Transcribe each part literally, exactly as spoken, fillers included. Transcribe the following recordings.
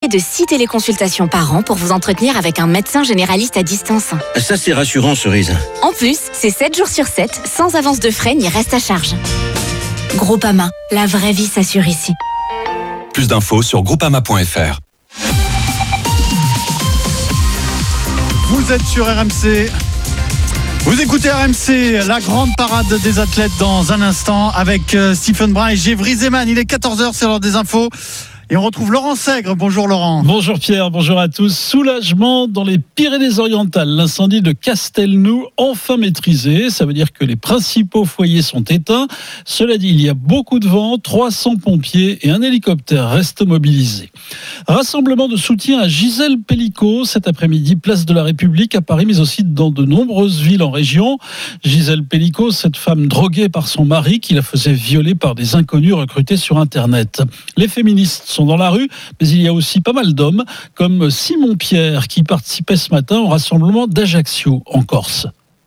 de six téléconsultations par an pour vous entretenir avec un médecin généraliste à distance. Ça, c'est rassurant, Cerise. En plus, c'est sept jours sur sept, sans avance de frais ni reste à charge. Groupama, la vraie vie s'assure ici. Plus d'infos sur groupama point f r. Vous êtes sur R M C. Vous écoutez R M C, la grande parade des athlètes dans un instant avec Stephen Brun et Gévry Zeman. Il est quatorze heures, c'est l'heure des infos. Et on retrouve Laurent Sègre. Bonjour Laurent. Bonjour Pierre, bonjour à tous. Soulagement dans les Pyrénées-Orientales. L'incendie de Castelnou enfin maîtrisé. Ça veut dire que les principaux foyers sont éteints. Cela dit, il y a beaucoup de vent, trois cents pompiers et un hélicoptère restent mobilisés. Rassemblement de soutien à Gisèle Pelicot cet après-midi, place de la République à Paris, mais aussi dans de nombreuses villes en région. Gisèle Pelicot, cette femme droguée par son mari qui la faisait violer par des inconnus recrutés sur Internet. Les féministes sont dans la rue, mais il y a aussi pas mal d'hommes, comme Simon Pierre, qui participait ce matin au rassemblement d'Ajaccio, en Corse.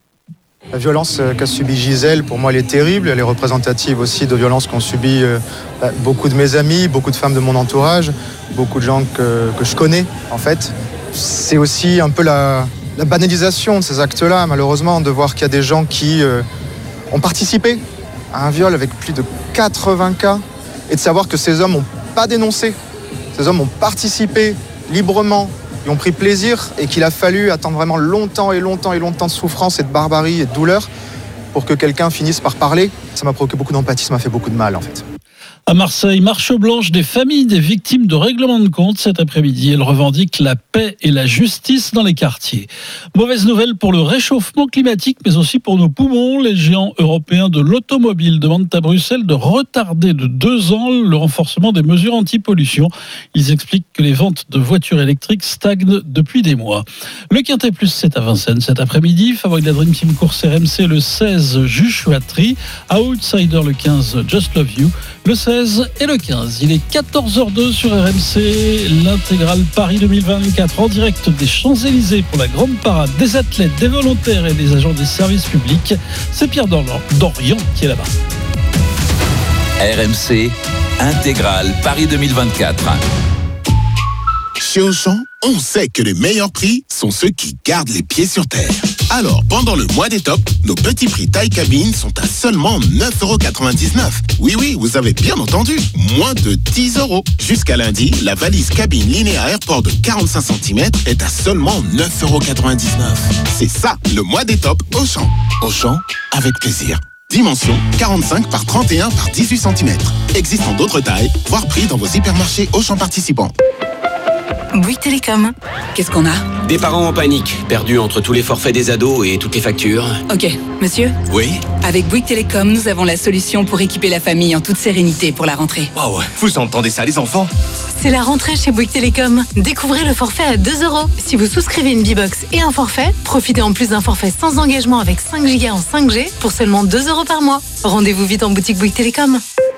La violence qu'a subie Gisèle, pour moi, elle est terrible. Elle est représentative aussi de violences qu'ont subi beaucoup de mes amis, beaucoup de femmes de mon entourage, beaucoup de gens que, que je connais, en fait. C'est aussi un peu la, la banalisation de ces actes-là, malheureusement, de voir qu'il y a des gens qui euh, ont participé à un viol avec plus de quatre-vingts cas, et de savoir que ces hommes n'ont pas dénoncé. Ces hommes ont participé librement, ils ont pris plaisir et qu'il a fallu attendre vraiment longtemps et longtemps et longtemps de souffrance et de barbarie et de douleur pour que quelqu'un finisse par parler. Ça m'a provoqué beaucoup d'empathie, ça m'a fait beaucoup de mal en fait. À Marseille, marche blanche des familles des victimes de règlement de compte cet après-midi. Elles revendiquent la paix et la justice dans les quartiers. Mauvaise nouvelle pour le réchauffement climatique, mais aussi pour nos poumons. Les géants européens de l'automobile demandent à Bruxelles de retarder de deux ans le renforcement des mesures anti-pollution. Ils expliquent que les ventes de voitures électriques stagnent depuis des mois. Le Quintet Plus, c'est à Vincennes cet après-midi. Favori de la Dream Team Course R M C, le seize, Joshua Tree. Outsider, le quinze, Just Love You. Le seize et le quinze. Il est quatorze heures deux sur R M C, l'intégrale Paris deux mille vingt-quatre en direct des Champs-Élysées pour la grande parade des athlètes, des volontaires et des agents des services publics. C'est Pierre Dorian qui est là-bas. R M C, intégrale Paris deux mille vingt-quatre. Chez Auchan, on sait que les meilleurs prix sont ceux qui gardent les pieds sur terre. Alors, pendant le mois des tops, nos petits prix taille cabine sont à seulement neuf euros quatre-vingt-dix-neuf. Oui, oui, vous avez bien entendu, moins de dix euros. Jusqu'à lundi, la valise cabine Linéa Airport de quarante-cinq centimètres est à seulement neuf euros quatre-vingt-dix-neuf. C'est ça, le mois des tops Auchan. Auchan, avec plaisir. Dimension quarante-cinq par trente et un par dix-huit centimètres. Existant d'autres tailles, voire prix dans vos hypermarchés Auchan participants. Bouygues Télécom. Qu'est-ce qu'on a ? Des parents en panique, perdus entre tous les forfaits des ados et toutes les factures. Ok, monsieur ? Oui ? Avec Bouygues Télécom, nous avons la solution pour équiper la famille en toute sérénité pour la rentrée. Oh ouais, vous entendez ça les enfants ? C'est la rentrée chez Bouygues Télécom. Découvrez le forfait à deux euros. Si vous souscrivez une B-Box et un forfait, profitez en plus d'un forfait sans engagement avec cinq giga en cinq G pour seulement deux euros par mois. Rendez-vous vite en boutique Bouygues Télécom.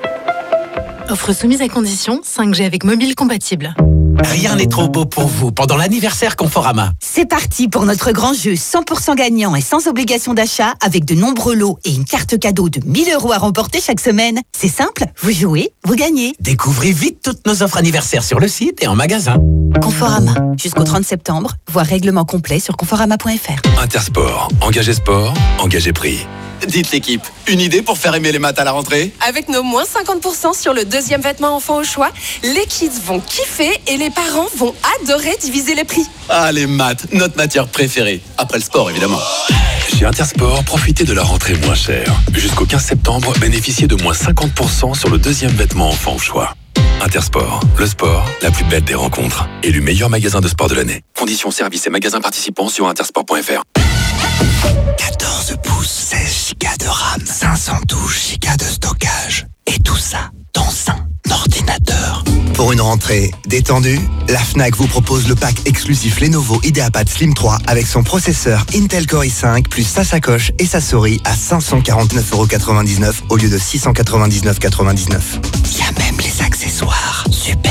Offre soumise à condition, cinq G avec mobile compatible. Rien n'est trop beau pour vous pendant l'anniversaire Conforama. C'est parti pour notre grand jeu cent pour cent gagnant et sans obligation d'achat avec de nombreux lots et une carte cadeau de mille euros à remporter chaque semaine. C'est simple, vous jouez, vous gagnez. Découvrez vite toutes nos offres anniversaires sur le site et en magasin. Conforama, jusqu'au trente septembre, voir règlement complet sur conforama point f r. Intersport, engagé sport, engagé prix. Dites l'équipe, une idée pour faire aimer les maths à la rentrée ? Avec nos moins cinquante pour cent sur le deuxième vêtement enfant au choix, les kids vont kiffer et les parents vont adorer diviser les prix. Ah, les maths, notre matière préférée. Après le sport, évidemment. Chez Intersport, profitez de la rentrée moins chère. Jusqu'au quinze septembre, bénéficiez de moins cinquante pour cent sur le deuxième vêtement enfant au choix. Intersport, le sport, la plus belle des rencontres. Élu meilleur magasin de sport de l'année. Conditions, services et magasins participants sur intersport point f r. quatorze pouces, seize gigas de RAM, cinq cent douze gigas de stockage. Et tout ça dans un ordinateur. Pour une rentrée détendue, la Fnac vous propose le pack exclusif Lenovo IdeaPad Slim trois avec son processeur Intel Core i cinq plus sa sacoche et sa souris à cinq cent quarante-neuf euros quatre-vingt-dix-neuf au lieu de six cent quatre-vingt-dix-neuf euros quatre-vingt-dix-neuf. Il y a même les accessoires. Super.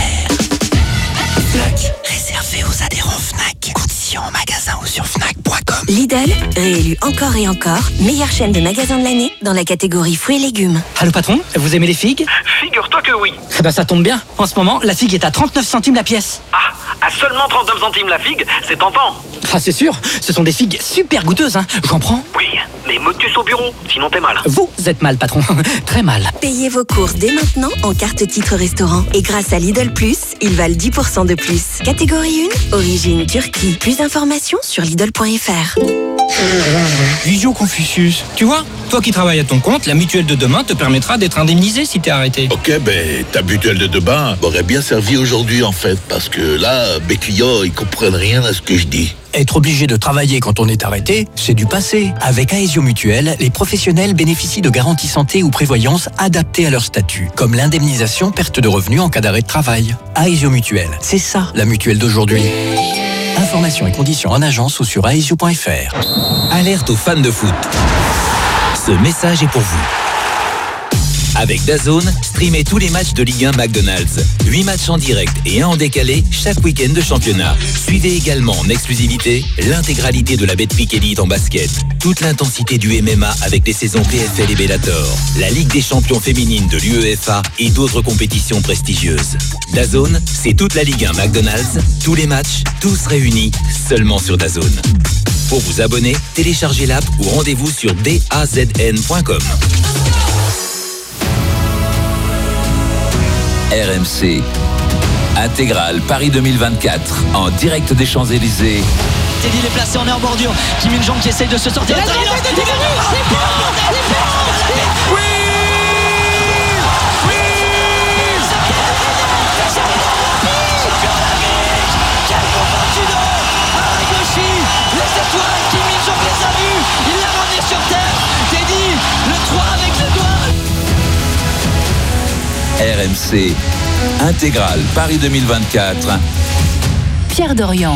Fnac, réservé aux adhérents Fnac. Conditions en magasin ou sur fnac point com. Lidl, réélu encore et encore, meilleure chaîne de magasins de l'année dans la catégorie fruits et légumes. Allô patron, vous aimez les figues ? Figure-toi que oui. Eh ben ça tombe bien, en ce moment, la figue est à trente-neuf centimes la pièce. Ah, seulement trente-neuf centimes la figue, c'est tentant. Ah, c'est sûr, ce sont des figues super goûteuses, hein. J'en prends. Oui, mais motus au bureau, sinon t'es mal. Vous êtes mal, patron. Très mal. Payez vos courses dès maintenant en carte titre restaurant. Et grâce à Lidl Plus, ils valent dix pour cent de plus. Catégorie un, origine Turquie. Plus d'informations sur Lidl point F R. Visio Confucius. Tu vois, toi qui travailles à ton compte, la mutuelle de demain te permettra d'être indemnisé si t'es arrêté. Ok, ben ta mutuelle de demain m'aurait bien servi aujourd'hui en fait, parce que là, mes clients, ils comprennent rien à ce que je dis. Être obligé de travailler quand on est arrêté, c'est du passé. Avec Aesio Mutuelle, les professionnels bénéficient de garanties santé ou prévoyance adaptées à leur statut, comme l'indemnisation perte de revenus en cas d'arrêt de travail. Aesio Mutuelle, c'est ça la mutuelle d'aujourd'hui. Informations et conditions en agence ou sur aesio point F R. Alerte aux fans de foot. Ce message est pour vous. Avec DAZN, streamez tous les matchs de Ligue un McDonald's. huit matchs en direct et un en décalé chaque week-end de championnat. Suivez également en exclusivité l'intégralité de la Betclic Elite en basket. Toute l'intensité du M M A avec les saisons P F L et Bellator. La Ligue des champions féminines de l'U E F A et d'autres compétitions prestigieuses. DAZN, c'est toute la Ligue un McDonald's. Tous les matchs, tous réunis, seulement sur DAZN. Pour vous abonner, téléchargez l'app ou rendez-vous sur D A Z N point com. R M C Intégrale Paris deux mille vingt-quatre en direct des Champs-Élysées. Teddy est placé en air bordure. Kim Min-jong qui essaye de se sortir. Oui, oui, les étoiles, Kim Min-jong les a vus. Il l'a ramené sur terre. Teddy, le trois avec le doigt. R M C Intégrale Paris deux mille vingt-quatre. Pierre Dorian.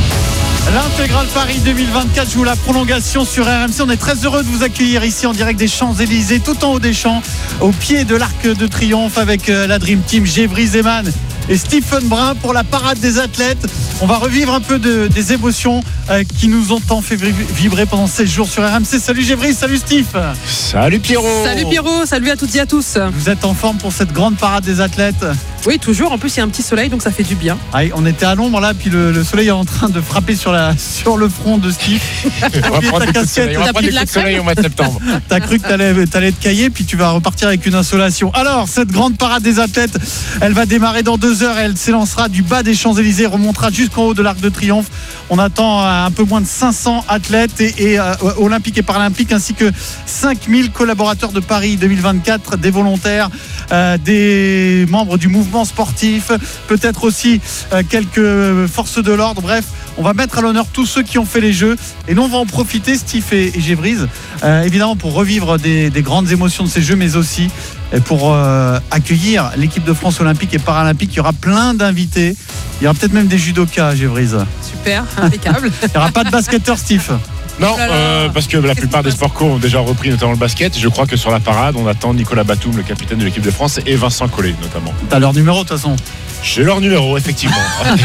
L'intégrale Paris deux mille vingt-quatre joue la prolongation sur R M C. On est très heureux de vous accueillir ici en direct des Champs-Élysées, tout en haut des champs, au pied de l'Arc de Triomphe, avec la Dream Team, Gévry Zeman et Stephen Brun pour la parade des athlètes. On va revivre un peu de, des émotions euh, qui nous ont tant fait vibrer pendant seize jours sur R M C. Salut Gévry, salut Steve. Salut Pierrot. Salut Pierrot, salut à toutes et à tous. Vous êtes en forme pour cette grande parade des athlètes? Oui, toujours. En plus, il y a un petit soleil, donc ça fait du bien. Ah, on était à l'ombre là, puis le, le soleil est en train de frapper sur, la, sur le front de Steve. On va prendre des coups de soleil, on va prendre des coups de soleil au mois de septembre. T'as cru que t'allais, t'allais te cailler, puis tu vas repartir avec une insolation. Alors, cette grande parade des athlètes, elle va démarrer dans deux heures et elle s'élancera du bas des Champs-Élysées, remontera jusqu'en haut de l'Arc de Triomphe. On attend un peu moins de cinq cents athlètes et, et euh, olympiques et paralympiques, ainsi que cinq mille collaborateurs de Paris deux mille vingt-quatre, des volontaires, euh, des membres du mouvement sportif, peut-être aussi euh, quelques forces de l'ordre. Bref, on va mettre à l'honneur tous ceux qui ont fait les Jeux. Et nous, on va en profiter, Steve et, et Gévry, euh, évidemment pour revivre des, des grandes émotions de ces Jeux, mais aussi pour euh, accueillir l'équipe de France olympique et paralympique. Il y aura plein d'invités. Il y aura peut-être même des judokas, Gévry. Super, impeccable. Il n'y aura pas de basketteur, Steve. Non, euh, parce que la plupart des sports co ont déjà repris, notamment le basket. Je crois que sur la parade, on attend Nicolas Batum, le capitaine de l'équipe de France, et Vincent Collet notamment. T'as leur numéro de toute façon? J'ai leur numéro, effectivement.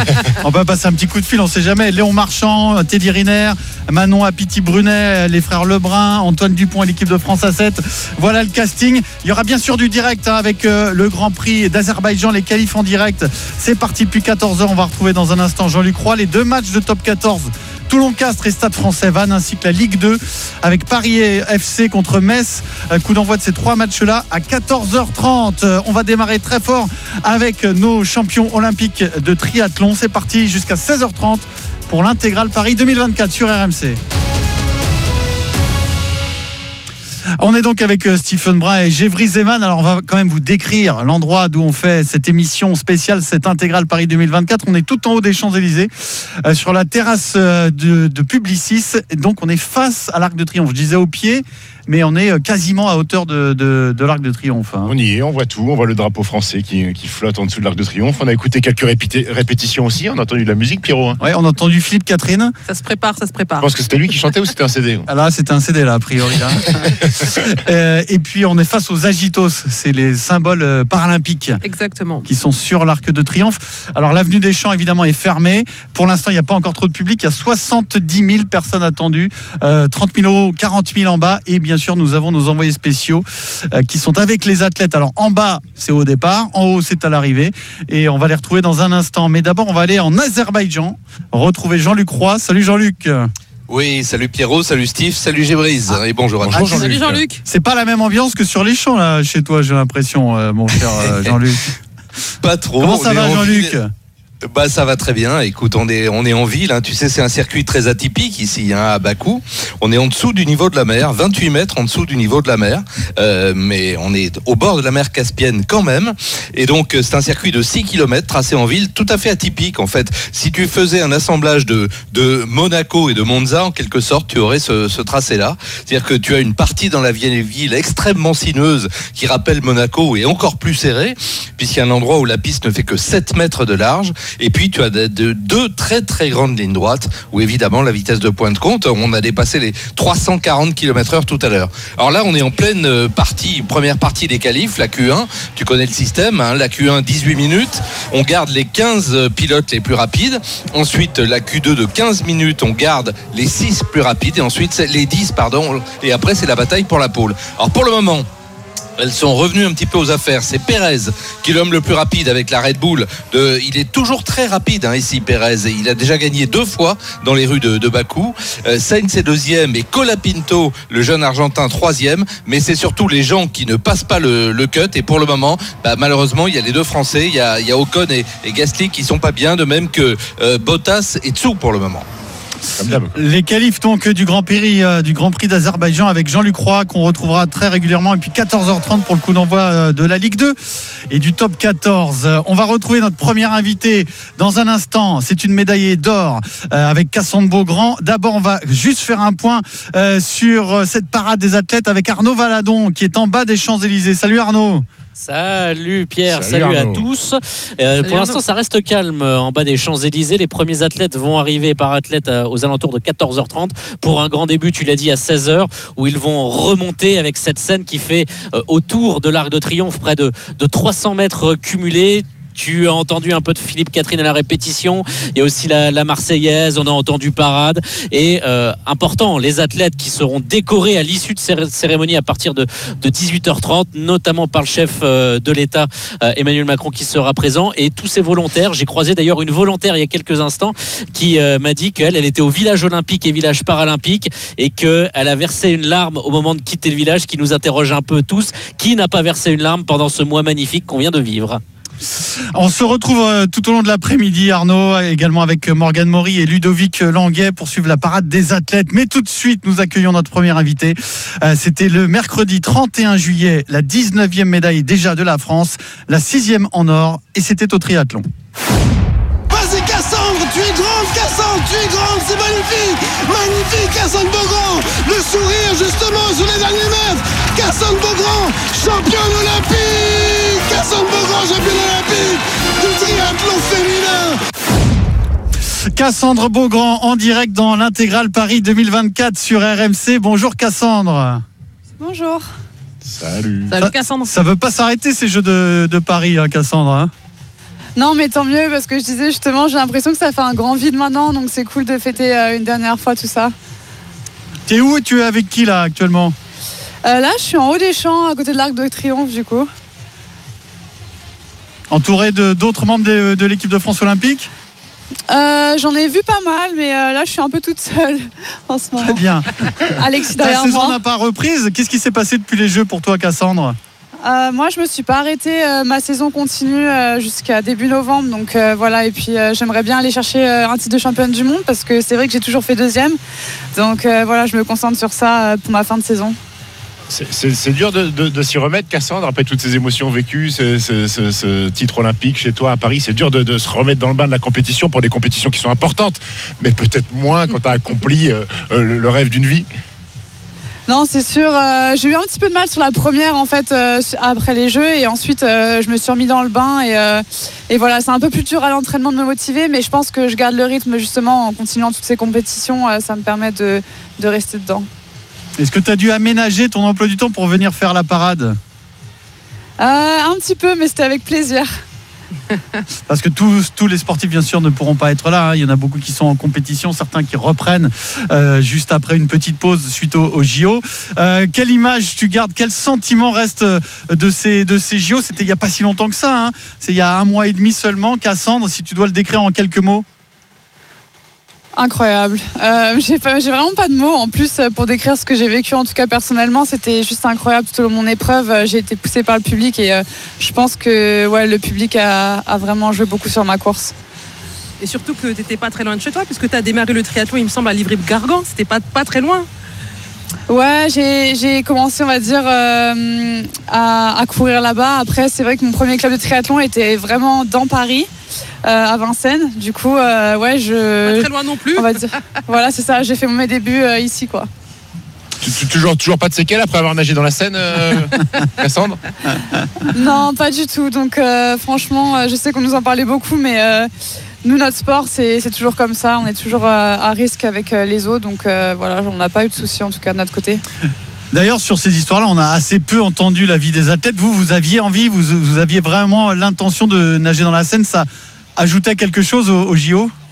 On peut passer un petit coup de fil, on sait jamais. Léon Marchand, Teddy Riner, Manon Apiti-Brunet, les frères Lebrun, Antoine Dupont et l'équipe de France A sept. Voilà le casting. Il y aura bien sûr du direct hein, avec euh, le Grand Prix d'Azerbaïdjan, les qualifs en direct. C'est parti depuis quatorze heures. On va retrouver dans un instant Jean-Luc Roy, les deux matchs de top quatorze. Toulon-Castres et Stade Français Vannes, ainsi que la Ligue deux avec Paris F C contre Metz. Coup d'envoi de ces trois matchs-là à quatorze heures trente. On va démarrer très fort avec nos champions olympiques de triathlon. C'est parti jusqu'à seize heures trente pour l'intégrale Paris deux mille vingt-quatre sur R M C. On est donc avec Stephen Brun et Gévry Zeman. Alors on va quand même vous décrire l'endroit d'où on fait cette émission spéciale, cette intégrale Paris deux mille vingt-quatre. On est tout en haut des Champs-Élysées, euh, sur la terrasse de, de Publicis. Et donc on est face à l'Arc de Triomphe. Je disais au pied, mais on est quasiment à hauteur de, de, de l'Arc de Triomphe. Hein. On y est, on voit tout. On voit le drapeau français qui, qui flotte en dessous de l'Arc de Triomphe. On a écouté quelques répété, répétitions aussi. On a entendu de la musique, Pierrot. Hein. Oui, on a entendu Philippe Catherine. Ça se prépare, ça se prépare. Je pense que c'était lui qui chantait ou c'était un C D? Ah là, c'était un C D, là, a priori. Hein. euh, et puis, on est face aux Agitos. C'est les symboles euh, paralympiques. Exactement. Qui sont sur l'Arc de Triomphe. Alors, l'avenue des Champs, évidemment, est fermée. Pour l'instant, il n'y a pas encore trop de public. Il y a soixante-dix mille personnes attendues. Euh, trente mille euros, quarante mille en bas. Et bien bien sûr, nous avons nos envoyés spéciaux euh, qui sont avec les athlètes. Alors en bas, c'est au départ, en haut, c'est à l'arrivée. Et on va les retrouver dans un instant. Mais d'abord, on va aller en Azerbaïdjan, retrouver Jean-Luc Roy. Salut Jean-Luc. Oui, salut Pierrot, salut Steve, salut Gévrise et bonjour à tous. Ah, Jean-Luc. Salut Jean-Luc. C'est pas la même ambiance que sur les champs là chez toi, j'ai l'impression, euh, mon cher euh, Jean-Luc. Pas trop. Comment ça va Jean-Luc ? Bah ça va très bien. Écoute, on est on est en ville. Hein. Tu sais, c'est un circuit très atypique ici, hein, à Bakou. On est en dessous du niveau de la mer, vingt-huit mètres en dessous du niveau de la mer, euh, mais on est au bord de la mer Caspienne quand même. Et donc c'est un circuit de six kilomètres tracé en ville, tout à fait atypique en fait. Si tu faisais un assemblage de de Monaco et de Monza, en quelque sorte, tu aurais ce, ce tracé-là. C'est-à-dire que tu as une partie dans la vieille ville extrêmement sinueuse qui rappelle Monaco et encore plus serrée, puisqu'il y a un endroit où la piste ne fait que sept mètres de large. Et puis tu as de, de, deux très très grandes lignes droites où évidemment la vitesse de pointe compte. On a dépassé les trois cent quarante kilomètres heure tout à l'heure. Alors là on est en pleine partie, première partie des qualifs, la Q un. Tu connais le système, hein, la Q un dix-huit minutes. On garde les quinze pilotes les plus rapides. Ensuite la Q deux de quinze minutes, on garde les six plus rapides. Et ensuite les dix, pardon. Et après c'est la bataille pour la pole. Alors pour le moment, elles sont revenues un petit peu aux affaires. C'est Pérez qui est l'homme le plus rapide avec la Red Bull. De, il est toujours très rapide hein, ici, Pérez. Et il a déjà gagné deux fois dans les rues de, de Bakou. Euh, Sainz est deuxième et Colapinto, le jeune Argentin, troisième. Mais c'est surtout les gens qui ne passent pas le, le cut. Et pour le moment, bah, malheureusement, il y a les deux Français. Il y a, il y a Ocon et, et Gasly qui sont pas bien, de même que euh, Bottas et Tsou pour le moment. Les qualifs donc du Grand Prix euh, du Grand Prix d'Azerbaïdjan avec Jean-Luc Roy qu'on retrouvera très régulièrement, et puis quatorze heures trente pour le coup d'envoi euh, de la Ligue deux et du Top quatorze. Euh, on va retrouver notre premier invité dans un instant. C'est une médaillée d'or euh, avec Cassandre Beaugrand. D'abord, on va juste faire un point euh, sur euh, cette parade des athlètes avec Arnaud Valadon qui est en bas des Champs-Élysées. Salut Arnaud. Salut Pierre, salut, salut à tous. Euh, salut pour l'instant, Arnaud. Ça reste calme en bas des Champs-Élysées. Les premiers athlètes vont arriver par athlète aux alentours de quatorze heures trente pour un grand début, tu l'as dit, à seize heures, où ils vont remonter avec cette scène qui fait euh, autour de l'Arc de Triomphe près de, de trois cents mètres cumulés. Tu as entendu un peu de Philippe Catherine à la répétition. Il y a aussi la, la Marseillaise. On a entendu parade. Et euh, important, les athlètes qui seront décorés à l'issue de cette cérémonie à partir de, de dix-huit heures trente, notamment par le chef euh, de l'État, euh, Emmanuel Macron, qui sera présent. Et tous ces volontaires. J'ai croisé d'ailleurs une volontaire il y a quelques instants qui euh, m'a dit qu'elle elle était au village olympique et village paralympique et qu'elle a versé une larme au moment de quitter le village, qui nous interroge un peu tous. Qui n'a pas versé une larme pendant ce mois magnifique qu'on vient de vivre ? On se retrouve tout au long de l'après-midi, Arnaud, également avec Morgane Maury et Ludovic Languet pour suivre la parade des athlètes. Mais tout de suite, nous accueillons notre premier invité. C'était le mercredi trente et un juillet, la dix-neuvième médaille déjà de la France, la sixième en or, et c'était au triathlon. Vas-y Cassandre, tu es grande Cassandre, tu es grande, c'est magnifique, magnifique Cassandre Beaugrand, le sourire justement sur les derniers mètres, Cassandre Beaugrand, championne olympique, Cassandre Beaugrand, championne olympique du triathlon féminin. Cassandre Beaugrand en direct dans l'Intégrale Paris deux mille vingt-quatre sur R M C. Bonjour Cassandre. Bonjour. Salut. Salut Cassandre. Ça, ça veut pas s'arrêter ces Jeux de, de Paris, hein, Cassandre hein. Non, mais tant mieux, parce que je disais justement, j'ai l'impression que ça fait un grand vide maintenant, donc c'est cool de fêter euh, une dernière fois tout ça. T'es où et tu es avec qui là actuellement ? euh, Là, je suis en haut des champs, à côté de l'Arc de Triomphe, du coup. Entouré de, d'autres membres de, de l'équipe de France Olympique ? euh, J'en ai vu pas mal, mais euh, là, je suis un peu toute seule en ce moment. Très bien. Alexis derrière moi. La saison moi. n'a pas reprise. Qu'est-ce qui s'est passé depuis les Jeux pour toi, Cassandre ? Euh, moi, je me suis pas arrêtée. Euh, ma saison continue euh, jusqu'à début novembre, donc euh, voilà. Et puis, euh, j'aimerais bien aller chercher euh, un titre de championne du monde parce que c'est vrai que j'ai toujours fait deuxième. Donc euh, voilà, je me concentre sur ça euh, pour ma fin de saison. C'est, c'est, c'est dur de, de, de s'y remettre, Cassandre, après toutes ces émotions vécues, ce, ce, ce, ce titre olympique chez toi à Paris. C'est dur de, de se remettre dans le bain de la compétition pour des compétitions qui sont importantes, mais peut-être moins quand tu as accompli euh, le, le rêve d'une vie. Non, c'est sûr. Euh, j'ai eu un petit peu de mal sur la première, en fait, euh, après les Jeux. Et ensuite, euh, je me suis remis dans le bain. Et, euh, et voilà, c'est un peu plus dur à l'entraînement de me motiver. Mais je pense que je garde le rythme, justement, en continuant toutes ces compétitions. Euh, ça me permet de, de rester dedans. Est-ce que tu as dû aménager ton emploi du temps pour venir faire la parade ? euh, Un petit peu, mais c'était avec plaisir. Parce que tous, tous les sportifs, bien sûr, ne pourront pas être là. Hein. Il y en a beaucoup qui sont en compétition, certains qui reprennent euh, juste après une petite pause suite au, au J O. Euh, quelle image tu gardes? Quel sentiment reste de ces, de ces J O? C'était il n'y a pas si longtemps que ça. Hein. C'est il y a un mois et demi seulement. Cassandre, si tu dois le décrire en quelques mots. Incroyable. Euh, j'ai, pas, j'ai vraiment pas de mots. En plus, pour décrire ce que j'ai vécu, en tout cas personnellement, c'était juste incroyable tout au long de mon épreuve. J'ai été poussée par le public et euh, je pense que ouais, le public a, a vraiment joué beaucoup sur ma course. Et surtout que tu n'étais pas très loin de chez toi, puisque tu as démarré le triathlon, il me semble, à Livry-Gargan. C'était pas, pas très loin. Ouais, j'ai, j'ai commencé, on va dire, euh, à, à courir là-bas. Après, c'est vrai que mon premier club de triathlon était vraiment dans Paris. Euh, à Vincennes, du coup, euh, ouais, je. Pas très loin non plus. On va dire. Voilà, c'est ça. J'ai fait mes débuts euh, ici, quoi. Tu, tu, toujours, toujours pas de séquelles après avoir nagé dans la Seine, euh, Cassandre? Non, pas du tout. Donc, euh, franchement, je sais qu'on nous en parlait beaucoup, mais euh, nous, notre sport, c'est, c'est toujours comme ça. On est toujours euh, à risque avec euh, les eaux, donc euh, voilà, on n'a pas eu de soucis en tout cas de notre côté. D'ailleurs, sur ces histoires-là, on a assez peu entendu la vie des athlètes. Vous, vous aviez envie, vous, vous aviez vraiment l'intention de nager dans la Seine. Ça ajoutait quelque chose au, au J O?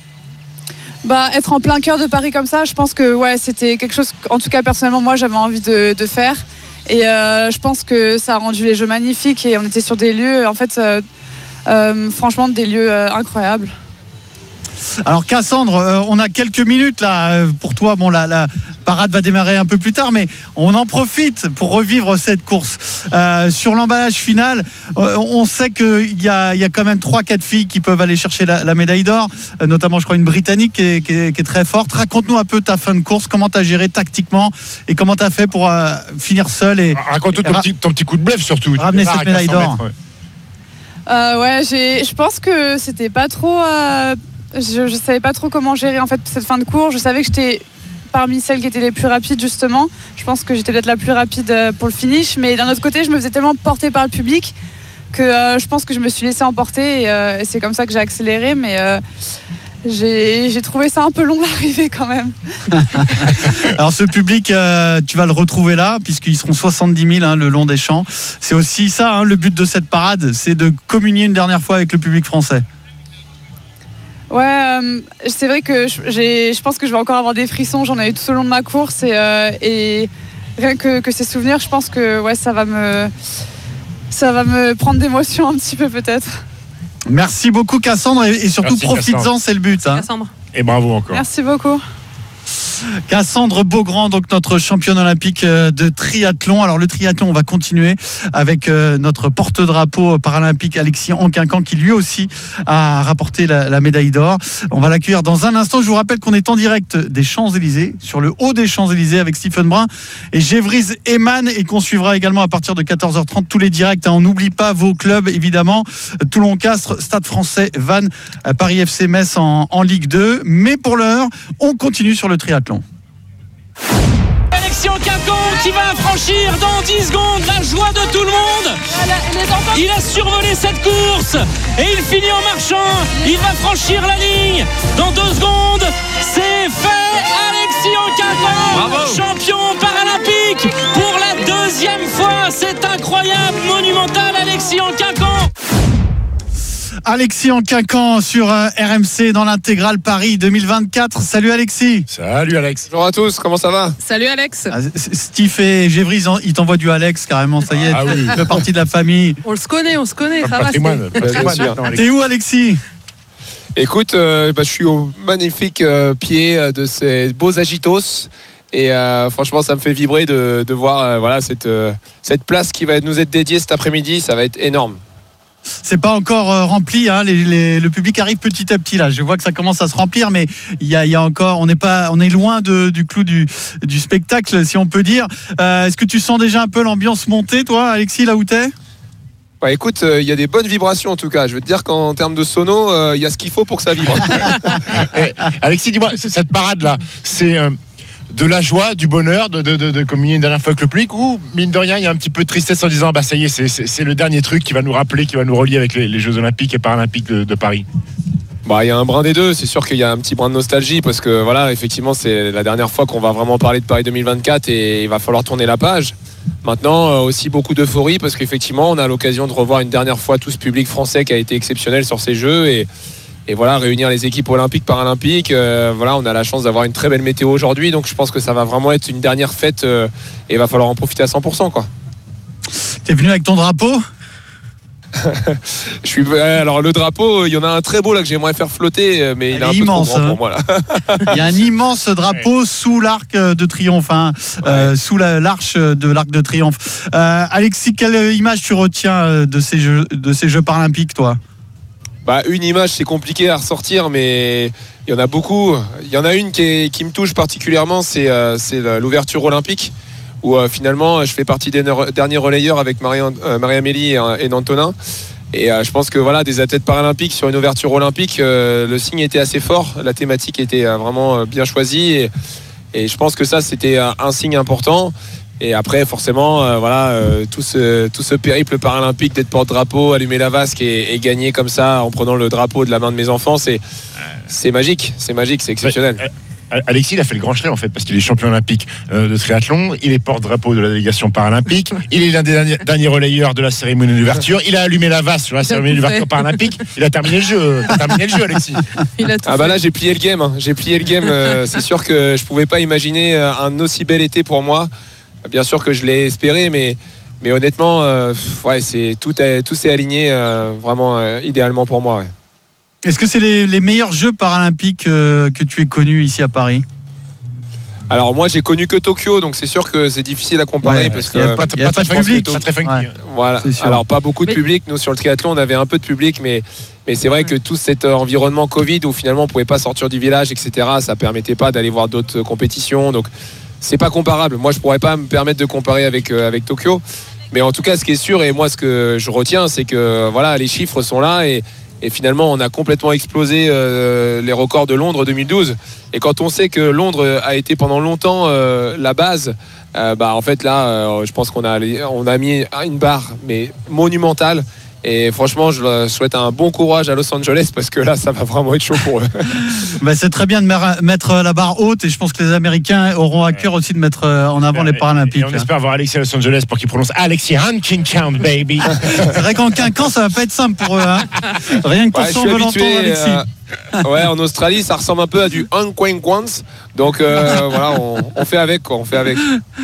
Bah, être en plein cœur de Paris comme ça, je pense que ouais, c'était quelque chose, en tout cas personnellement, moi j'avais envie de, de faire. Et euh, je pense que ça a rendu les Jeux magnifiques et on était sur des lieux, en fait, euh, euh, franchement, des lieux euh, incroyables. Alors Cassandre, euh, on a quelques minutes là pour toi. Bon, la, la parade va démarrer un peu plus tard, mais on en profite pour revivre cette course. Euh, sur l'emballage final, euh, on sait qu'il y a, il y a quand même trois quatre filles qui peuvent aller chercher la, la médaille d'or, euh, notamment je crois une Britannique qui est, qui est, qui est très forte. Raconte-nous un peu ta fin de course, comment tu as géré tactiquement et comment tu as fait pour euh, finir seule. Et raconte-nous ton, ra- petit, ton petit coup de bluff surtout. Ramener cette médaille d'or. Mètres, ouais, euh, ouais j'ai, je pense que c'était pas trop... Euh... Je ne savais pas trop comment gérer en fait cette fin de cours. Je savais que j'étais parmi celles qui étaient les plus rapides justement. Je pense que j'étais peut-être la plus rapide pour le finish, mais d'un autre côté, je me faisais tellement porter par le public que euh, je pense que je me suis laissée emporter et, euh, et c'est comme ça que j'ai accéléré. Mais euh, j'ai, j'ai trouvé ça un peu long l'arrivée quand même. Alors ce public, euh, tu vas le retrouver là, puisqu'ils seront soixante-dix mille hein, le long des champs. C'est aussi ça hein, le but de cette parade, c'est de communier une dernière fois avec le public français. Ouais, euh, c'est vrai que j'ai, je pense que je vais encore avoir des frissons. J'en ai eu tout au long de ma course et, euh, et rien que, que ces souvenirs, je pense que ouais, ça va me, ça va me prendre d'émotion un petit peu peut-être. Merci beaucoup Cassandre et, et surtout profites-en, c'est le but. Hein. Cassandre. Et bravo encore. Merci beaucoup. Cassandre Beaugrand, donc notre championne olympique de triathlon. Alors le triathlon, on va continuer avec notre porte-drapeau paralympique Alexis Anquincan qui lui aussi a rapporté la, la médaille d'or. On va l'accueillir dans un instant. Je vous rappelle qu'on est en direct des Champs-Élysées, sur le haut des Champs-Élysées avec Stephen Brun et Gévrise Eman et qu'on suivra également à partir de quatorze heures trente tous les directs. On n'oublie pas vos clubs évidemment. Toulon-Castres, Stade Français, Vannes, Paris F C Metz en, en Ligue deux. Mais pour l'heure, on continue sur le triathlon. Alexis Anquincan qui va franchir dans dix secondes la joie de tout le monde. Il a survolé cette course et il finit en marchant. Il va franchir la ligne dans deux secondes. C'est fait. Alexis Anquincan, champion paralympique pour la deuxième fois. C'est incroyable, monumental. Alexis Anquincan. Alexis Anquincan sur R M C dans l'intégrale Paris deux mille vingt-quatre. Salut Alexis. Salut Alex. Bonjour à tous, comment ça va? Salut Alex. Ah, Steve et Gévrise, ils t'envoient du Alex carrément, ça y est, ah, tu oui. fais partie de la famille. On se connaît, on se connaît, ça patrimoine, va. patrimoine, patrimoine. T'es où Alexis? Écoute, euh, bah, je suis au magnifique euh, pied de ces beaux agitos. Et euh, franchement, ça me fait vibrer de, de voir euh, voilà, cette, euh, cette place qui va nous être dédiée cet après-midi. Ça va être énorme. C'est pas encore euh, rempli, hein, les, les, le public arrive petit à petit là. Je vois que ça commence à se remplir, mais il y a, y a encore, on n'est pas, on est loin de, du clou du, du spectacle, si on peut dire. Euh, est-ce que tu sens déjà un peu l'ambiance monter, toi, Alexis, là où t'es? Ouais, écoute, il euh, y a des bonnes vibrations en tout cas. Je veux te dire qu'en termes de sono, il euh, y a ce qu'il faut pour que ça vibre. hey, Alexis, dis-moi, cette parade là, c'est euh, de la joie, du bonheur de, de, de, de communier une dernière fois avec le public, ou mine de rien il y a un petit peu de tristesse en disant bah ça y est, c'est, c'est, c'est le dernier truc qui va nous rappeler, qui va nous relier avec les, les Jeux Olympiques et Paralympiques de, de Paris? Bah, il y a un brin des deux, c'est sûr qu'il y a un petit brin de nostalgie parce que voilà, effectivement c'est la dernière fois qu'on va vraiment parler de Paris deux mille vingt-quatre et il va falloir tourner la page. Maintenant, euh, aussi beaucoup d'euphorie parce qu'effectivement, on a l'occasion de revoir une dernière fois tout ce public français qui a été exceptionnel sur ces Jeux et, et voilà, réunir les équipes olympiques, paralympiques. Euh, voilà, on a la chance d'avoir une très belle météo aujourd'hui, donc je pense que ça va vraiment être une dernière fête euh, et il va falloir en profiter à cent pour cent, quoi. T'es venu avec ton drapeau ? Je suis alors le drapeau, il y en a un très beau là que j'aimerais faire flotter, mais il, il est un immense, peu trop grand pour moi là. Il y a un immense drapeau sous l'arc de triomphe, hein, ouais. euh, sous la, l'arche de l'arc de triomphe. Euh, Alexis, quelle image tu retiens de ces Jeux, de ces Jeux paralympiques, toi ? Bah, une image, c'est compliqué à ressortir, mais il y en a beaucoup. Il y en a une qui, est, qui me touche particulièrement, c'est, euh, c'est l'ouverture olympique. Où euh, finalement je fais partie des ne- derniers relayeurs avec Marie, euh, Marie-Amélie et, et Antonin et euh, je pense que voilà, des athlètes paralympiques sur une ouverture olympique, euh, le signe était assez fort, la thématique était euh, vraiment bien choisie et, et je pense que ça c'était un, un signe important. Et après forcément euh, voilà euh, tout, ce, tout ce périple paralympique d'être porte-drapeau, allumer la vasque et, et gagner comme ça en prenant le drapeau de la main de mes enfants, c'est, c'est magique, c'est magique, c'est exceptionnel. Ouais. Alexis, il a fait le grand chelem en fait, parce qu'il est champion olympique de triathlon, il est porte-drapeau de la délégation paralympique, il est l'un des derniers, derniers relayeurs de la cérémonie d'ouverture, il a allumé la vasque sur la cérémonie d'ouverture paralympique, il a terminé le jeu, il a terminé le jeu, Alexis. Il a tout ah bah là j'ai plié le game, hein. j'ai plié le game. Euh, c'est sûr que je pouvais pas imaginer un aussi bel été pour moi. Bien sûr que je l'ai espéré, mais mais honnêtement, euh, ouais, c'est tout, est, tout s'est aligné euh, vraiment euh, idéalement pour moi. Ouais. Est-ce que c'est les, les meilleurs Jeux paralympiques euh, que tu aies connus ici à Paris ? Alors moi j'ai connu que Tokyo, donc c'est sûr que c'est difficile à comparer ouais, parce que il n'y a pas, pas, pas, pas très public, pas très funky. Ouais. Voilà. Alors pas beaucoup de mais... public. Nous sur le triathlon on avait un peu de public, mais mais c'est vrai que tout cet environnement Covid où finalement on pouvait pas sortir du village, et cetera. Ça permettait pas d'aller voir d'autres compétitions, donc c'est pas comparable. Moi je pourrais pas me permettre de comparer avec euh, avec Tokyo, mais en tout cas ce qui est sûr et moi ce que je retiens c'est que voilà les chiffres sont là et Et finalement, on a complètement explosé euh, les records de Londres deux mille douze. Et quand on sait que Londres a été pendant longtemps euh, la base, euh, bah en fait là, euh, je pense qu'on a on a mis une barre mais monumentale. Et franchement, je souhaite un bon courage à Los Angeles parce que là, ça va vraiment être chaud pour eux. Bah, c'est très bien de mettre la barre haute et je pense que les Américains auront à cœur aussi de mettre en avant les Paralympiques. Et on espère voir Alexis à Los Angeles pour qu'il prononce Alexis Hankin baby. C'est vrai qu'en quinquant, ça va pas être simple pour eux. Hein. Rien que pour ouais, ça, on veut l'entendre, Alexis. Euh, ouais, en Australie, ça ressemble un peu à du Hanquinquans. Donc euh, voilà, on, on fait avec quoi, on fait avec.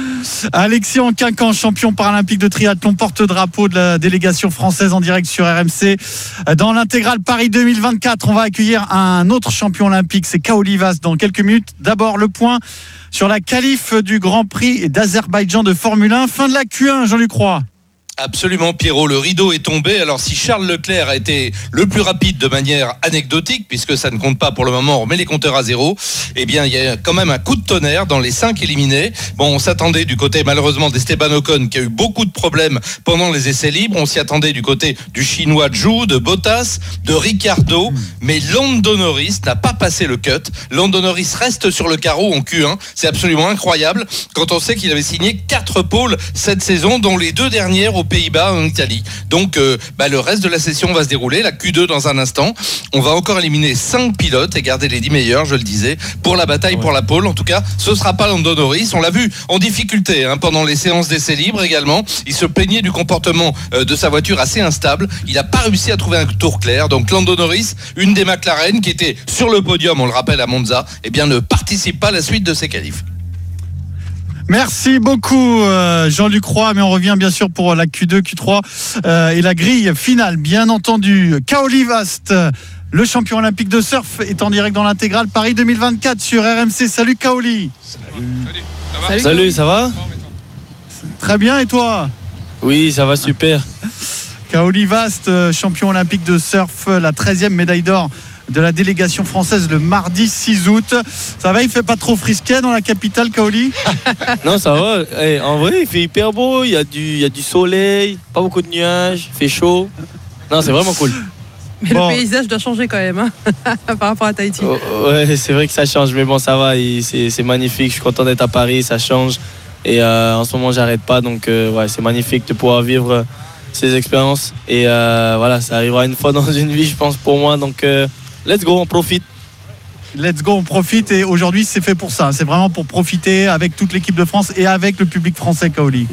Alexis Hanquinquan, champion paralympique de triathlon, porte-drapeau de la délégation française en direct sur R M C. Dans l'intégrale Paris deux mille vingt-quatre, on va accueillir un autre champion olympique, c'est Kaoli Vaz dans quelques minutes. D'abord le point sur la qualif du Grand Prix d'Azerbaïdjan de Formule un. Fin de la Q un, Jean-Luc Roy. Absolument, Pierrot, le rideau est tombé. Alors si Charles Leclerc a été le plus rapide de manière anecdotique, puisque ça ne compte pas pour le moment, on remet les compteurs à zéro, eh bien il y a quand même un coup de tonnerre dans les cinq éliminés. Bon, on s'attendait du côté malheureusement d'Esteban Ocon qui a eu beaucoup de problèmes pendant les essais libres, on s'y attendait du côté du chinois Zhou, de Bottas, de Ricciardo, mais Lando Norris n'a pas passé le cut. Lando Norris reste sur le carreau en Q un, c'est absolument incroyable quand on sait qu'il avait signé quatre pôles cette saison, dont les deux dernières au aux Pays-Bas, en Italie. Donc euh, bah, le reste de la session va se dérouler, la Q deux dans un instant. On va encore éliminer cinq pilotes et garder les dix meilleurs, je le disais, pour la bataille, ouais. pour la pole. En tout cas, ce ne sera pas Lando Norris. On l'a vu en difficulté hein, pendant les séances d'essais libres également. Il se plaignait du comportement euh, de sa voiture assez instable. Il n'a pas réussi à trouver un tour clair. Donc Lando Norris, une des McLaren qui était sur le podium, on le rappelle à Monza, eh bien, ne participe pas à la suite de ses qualifs. Merci beaucoup euh, Jean-Luc Roy, mais on revient bien sûr pour la Q deux, Q trois euh, et la grille finale, bien entendu. Kaoli Vaz, le champion olympique de surf, est en direct dans l'intégrale Paris deux mille vingt-quatre sur R M C. Salut Kaoli. Salut. Ça va, Salut, ça va ? Très bien, et toi ? Oui, ça va super. Kaoli Vaz, champion olympique de surf, la treizième médaille d'or de la délégation française le mardi six août. Ça va, il fait pas trop frisquet dans la capitale, Kaoli ? Non, ça va. Hey, en vrai, il fait hyper beau. Il y a du, il y a du soleil, pas beaucoup de nuages, il fait chaud. Non, c'est vraiment cool. Mais bon. Le paysage doit changer quand même hein, par rapport à Tahiti. Oh, ouais, c'est vrai que ça change, mais bon, ça va. C'est, c'est magnifique. Je suis content d'être à Paris, ça change. Et euh, en ce moment, j'arrête pas. Donc, euh, ouais, c'est magnifique de pouvoir vivre ces expériences. Et euh, voilà, ça arrivera une fois dans une vie, je pense, pour moi. Donc, euh, let's go, on profite. Let's go, on profite. Et aujourd'hui, c'est fait pour ça. C'est vraiment pour profiter avec toute l'équipe de France et avec le public français, Kaoli.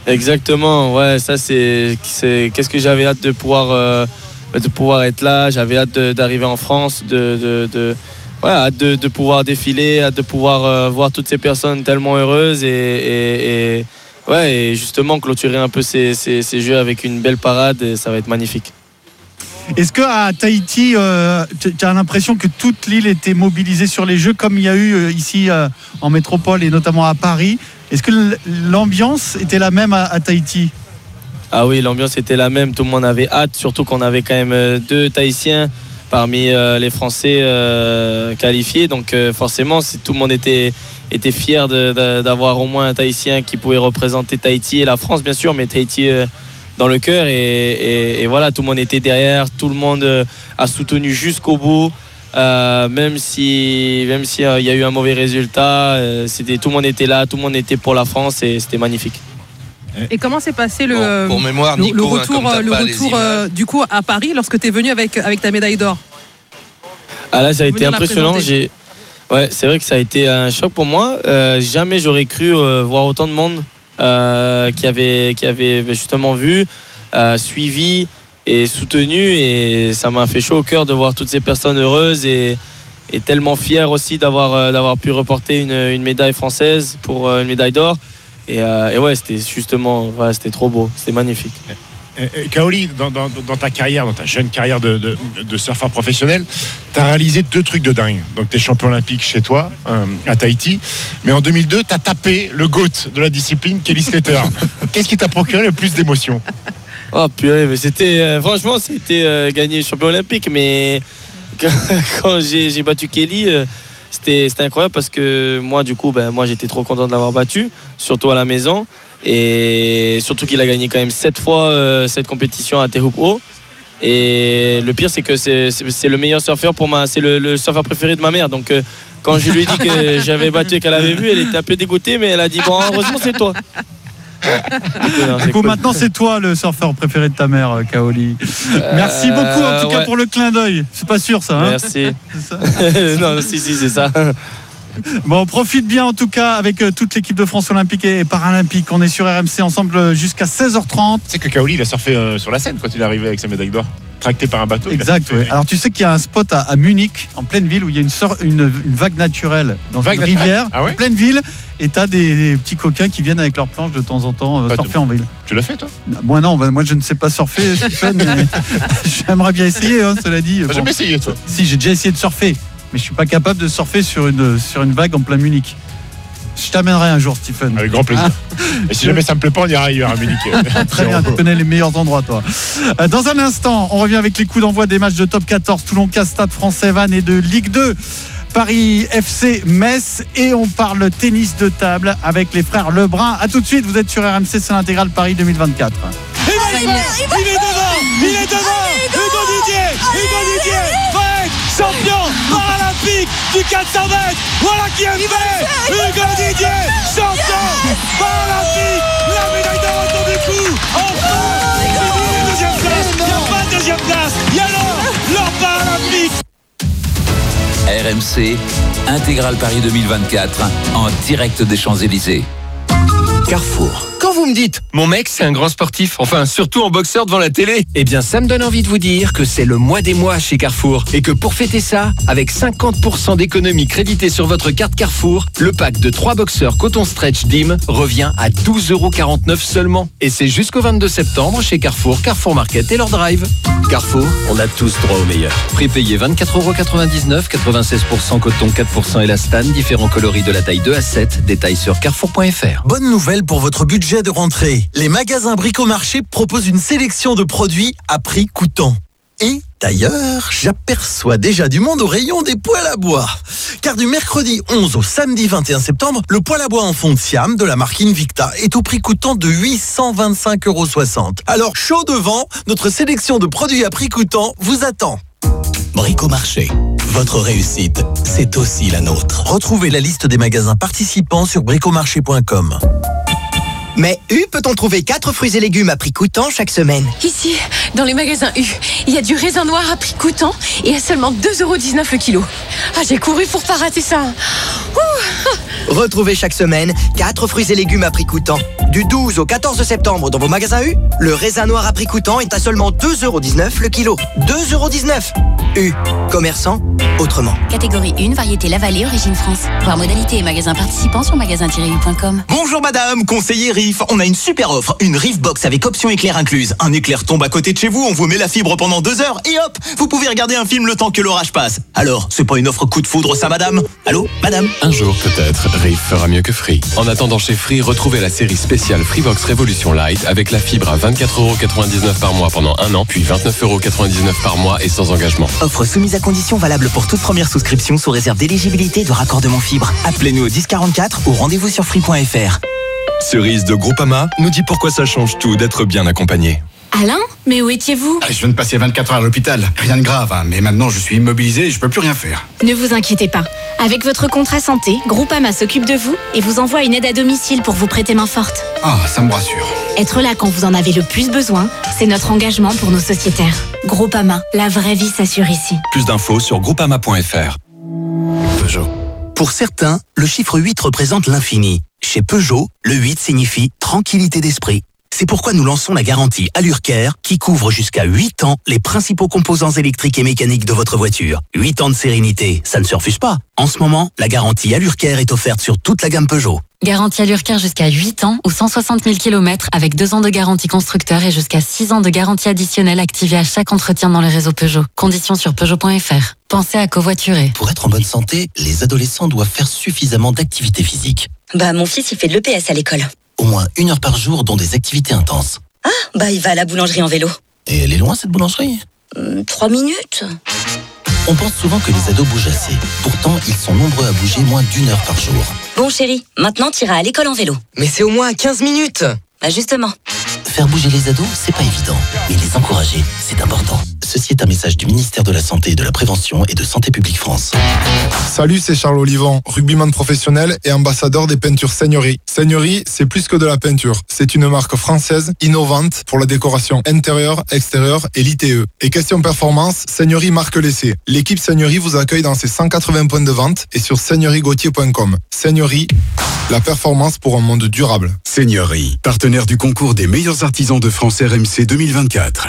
Exactement, ouais, ça c'est, c'est qu'est-ce que j'avais hâte de pouvoir, euh, de pouvoir être là, j'avais hâte de, d'arriver en France, de, de, de, ouais, hâte de, de pouvoir défiler, hâte de pouvoir euh, voir toutes ces personnes tellement heureuses et, et, et, ouais, et justement clôturer un peu ces, ces, ces jeux avec une belle parade, et ça va être magnifique. Est-ce qu'à Tahiti, euh, tu as l'impression que toute l'île était mobilisée sur les Jeux comme il y a eu euh, ici euh, en métropole et notamment à Paris? Est-ce que l'ambiance était la même à, à Tahiti? Ah oui, l'ambiance était la même, tout le monde avait hâte, surtout qu'on avait quand même deux Tahitiens parmi euh, les Français euh, qualifiés, donc euh, forcément tout le monde était, était fier de, de, d'avoir au moins un Tahitien qui pouvait représenter Tahiti et la France bien sûr, mais Tahiti euh, dans le cœur et, et, et voilà, tout le monde était derrière, tout le monde euh, a soutenu jusqu'au bout. Euh, même si même si euh, il y a eu un mauvais résultat, euh, c'était, tout le monde était là, tout le monde était pour la France et c'était magnifique. Et comment s'est passé le, bon, pour mémoire, le, Nico, le retour, hein, le retour euh, du coup à Paris lorsque tu es venu avec, avec ta médaille d'or? Ah là ça a été impressionnant, j'ai... ouais, c'est vrai que ça a été un choc pour moi, euh, jamais j'aurais cru euh, voir autant de monde euh, qui, avait, qui avait justement vu, euh, suivi et soutenu, et ça m'a fait chaud au cœur de voir toutes ces personnes heureuses et, et tellement fières aussi d'avoir, euh, d'avoir pu reporter une, une médaille française pour euh, une médaille d'or et, euh, et ouais c'était justement ouais, c'était trop beau, c'était magnifique. Kaoli, dans, dans, dans ta carrière, dans ta jeune carrière de, de, de surfeur professionnel, tu as réalisé deux trucs de dingue. Donc tu es champion olympique chez toi, euh, à Tahiti, mais en deux mille deux, tu as tapé le GOAT de la discipline, Kelly Slater. Qu'est-ce qui t'a procuré le plus d'émotion? Oh purée, mais c'était euh, franchement c'était euh, gagner champion olympique, mais quand, quand j'ai, j'ai battu Kelly, euh, c'était, c'était incroyable parce que moi du coup ben, moi j'étais trop content de l'avoir battu, surtout à la maison, et surtout qu'il a gagné quand même sept fois euh, cette compétition à Tehupo. Et le pire c'est que c'est, c'est, c'est le meilleur surfeur pour ma, c'est le, le surfeur préféré de ma mère, donc euh, quand je lui ai dit que j'avais battu et qu'elle avait vu, elle était un peu dégoûtée, mais elle a dit bon heureusement c'est toi. Du coup, maintenant c'est toi le surfeur préféré de ta mère, Kaoli. Euh, Merci beaucoup en tout cas ouais. pour le clin d'œil. C'est pas sûr ça. Hein? Merci. Ça non, si, si, c'est ça. Bon, profite bien en tout cas avec toute l'équipe de France olympique et paralympique. On est sur R M C ensemble jusqu'à seize heures trente. Tu sais que Kaoli il a surfé euh, sur la Seine quand il est arrivé avec sa médaille d'or, tracté par un bateau. Exact. Ouais. Alors tu sais qu'il y a un spot à, à Munich, en pleine ville, où il y a une, sor- une, une vague naturelle dans vague une rivière, ah ouais en pleine ville, et t'as des, des petits coquins qui viennent avec leurs planches de temps en temps euh, surfer en ville. Tu l'as fait toi? Moi non, moi je ne sais pas surfer, Stephen, mais j'aimerais bien essayer, hein, cela dit. T'as bon. jamais essayé toi? Si, j'ai déjà essayé de surfer, mais je suis pas capable de surfer sur une, sur une vague en plein Munich. Je t'amènerai un jour, Stephen. Avec grand plaisir. Ah. Et si jamais ça me plaît pas, on ira ailleurs à Munich. Très bien, tu connais les meilleurs endroits, toi. Dans un instant, on revient avec les coups d'envoi des matchs de Top quatorze, Toulon-Casse, Stade Français Vannes et de Ligue deux. Paris F C Metz, et on parle tennis de table avec les frères Lebrun. A tout de suite, vous êtes sur R M C, c'est l'intégral Paris deux mille vingt-quatre. Il, va, il, va, il, va, il est devant, il est devant, Hugo Didier, Hugo Didier va être champion paralympique du quatre cents mètres. Voilà qui est fait, Hugo Didier, champion paralympique, la médaille d'or autour du cou. Enfin, c'est la deuxième place, il n'y a pas de deuxième place, il y a l'or, l'or paralympique. R M C, intégral Paris deux mille vingt-quatre, en direct des Champs-Élysées. Carrefour. Quand vous me dites, mon mec c'est un grand sportif, enfin surtout en boxeur devant la télé, eh bien ça me donne envie de vous dire que c'est le mois des mois chez Carrefour, et que pour fêter ça, avec cinquante pour cent d'économie créditée sur votre carte Carrefour, le pack de trois boxeurs coton stretch D I M revient à douze euros quarante-neuf seulement. Et c'est jusqu'au vingt-deux septembre chez Carrefour, Carrefour Market et leur drive. Carrefour, on a tous droit au meilleur. Prix payé vingt-quatre euros quatre-vingt-dix-neuf, quatre-vingt-seize pour cent coton, quatre pour cent élastane, différents coloris de la taille deux à sept, détails sur carrefour point f r. Bonne nouvelle pour votre budget de rentrée. Les magasins Bricomarché proposent une sélection de produits à prix coûtant. Et d'ailleurs, j'aperçois déjà du monde au rayon des poêles à bois. Car du mercredi onze au samedi vingt et un septembre, le poêle à bois en fond de Siam de la marque Invicta est au prix coûtant de huit cent vingt-cinq euros soixante. Alors, chaud devant, notre sélection de produits à prix coûtant vous attend. Bricomarché, votre réussite, c'est aussi la nôtre. Retrouvez la liste des magasins participants sur bricomarché point com. Mais U, peut-on trouver quatre fruits et légumes à prix coûtant chaque semaine? Ici, dans les magasins U, il y a du raisin noir à prix coûtant et à seulement deux euros dix-neuf le kilo. Ah, j'ai couru pour pas rater ça. Ouh. Retrouvez chaque semaine quatre fruits et légumes à prix coûtant. Du douze au quatorze septembre dans vos magasins U, le raisin noir à prix coûtant est à seulement deux euros dix-neuf le kilo. deux euros dix-neuf. U, commerçant autrement. Catégorie un, variété La Vallée, origine France. Voir modalité et magasins participants sur magasin tiret u point com. Bonjour madame, conseiller R I F. On a une super offre, une R I F Box avec option éclair incluse. Un éclair tombe à côté de chez vous, on vous met la fibre pendant deux heures et hop, vous pouvez regarder un film le temps que l'orage passe. Alors, c'est pas une offre coup de foudre ça madame? Allô, madame? Un jour peut-être, R I F fera mieux que Free. En attendant chez Free, retrouvez la série spéciale Freebox Révolution Light avec la fibre à vingt-quatre euros quatre-vingt-dix-neuf par mois pendant un an, puis vingt-neuf euros quatre-vingt-dix-neuf par mois et sans engagement. Offre soumise à conditions valable pour toute première souscription sous réserve d'éligibilité et de raccordement fibre. Appelez-nous au dix quarante-quatre ou rendez-vous sur free point f r. Cerise de Groupama nous dit pourquoi ça change tout d'être bien accompagné. Alain, mais où étiez-vous? Je viens de passer vingt-quatre heures à l'hôpital. Rien de grave, hein, mais maintenant je suis immobilisé et je peux plus rien faire. Ne vous inquiétez pas. Avec votre contrat santé, Groupama s'occupe de vous et vous envoie une aide à domicile pour vous prêter main forte. Ah, ça me rassure. Être là quand vous en avez le plus besoin, c'est notre engagement pour nos sociétaires. Groupama, la vraie vie s'assure ici. Plus d'infos sur groupama point f r. Peugeot. Pour certains, le chiffre huit représente l'infini. Chez Peugeot, le huit signifie tranquillité d'esprit. C'est pourquoi nous lançons la garantie Allure-Care qui couvre jusqu'à huit ans les principaux composants électriques et mécaniques de votre voiture. huit ans de sérénité, ça ne se refuse pas. En ce moment, la garantie Allure-Care est offerte sur toute la gamme Peugeot. Garantie Allure-Care jusqu'à huit ans ou cent soixante mille kilomètres avec deux ans de garantie constructeur et jusqu'à six ans de garantie additionnelle activée à chaque entretien dans le réseau Peugeot. Conditions sur peugeot point f r. Pensez à covoiturer. Pour être en bonne santé, les adolescents doivent faire suffisamment d'activité physique. Bah, mon fils, il fait de l'E P S à l'école. Au moins une heure par jour, dont des activités intenses. Ah, bah, il va à la boulangerie en vélo. Et elle est loin, cette boulangerie? Hum, Trois minutes. On pense souvent que les ados bougent assez. Pourtant, ils sont nombreux à bouger moins d'une heure par jour. Bon, chéri, maintenant, t'iras à l'école en vélo. Mais c'est au moins à quinze minutes. Bah, justement. Faire bouger les ados, c'est pas évident. Mais les encourager, c'est important. Ceci est un message du ministère de la Santé et de la Prévention et de Santé publique France. Salut, c'est Charles Olivant, rugbyman professionnel et ambassadeur des peintures Seigneurie. Seigneurie, c'est plus que de la peinture. C'est une marque française innovante pour la décoration intérieure, extérieure et l'I T E. Et question performance, Seigneurie marque l'essai. L'équipe Seigneurie vous accueille dans ses cent quatre-vingts points de vente et sur seigneurie gauthier point com. Seigneurie, la performance pour un monde durable. Seigneurie, partenaire du concours des meilleurs artisans de France R M C deux mille vingt-quatre.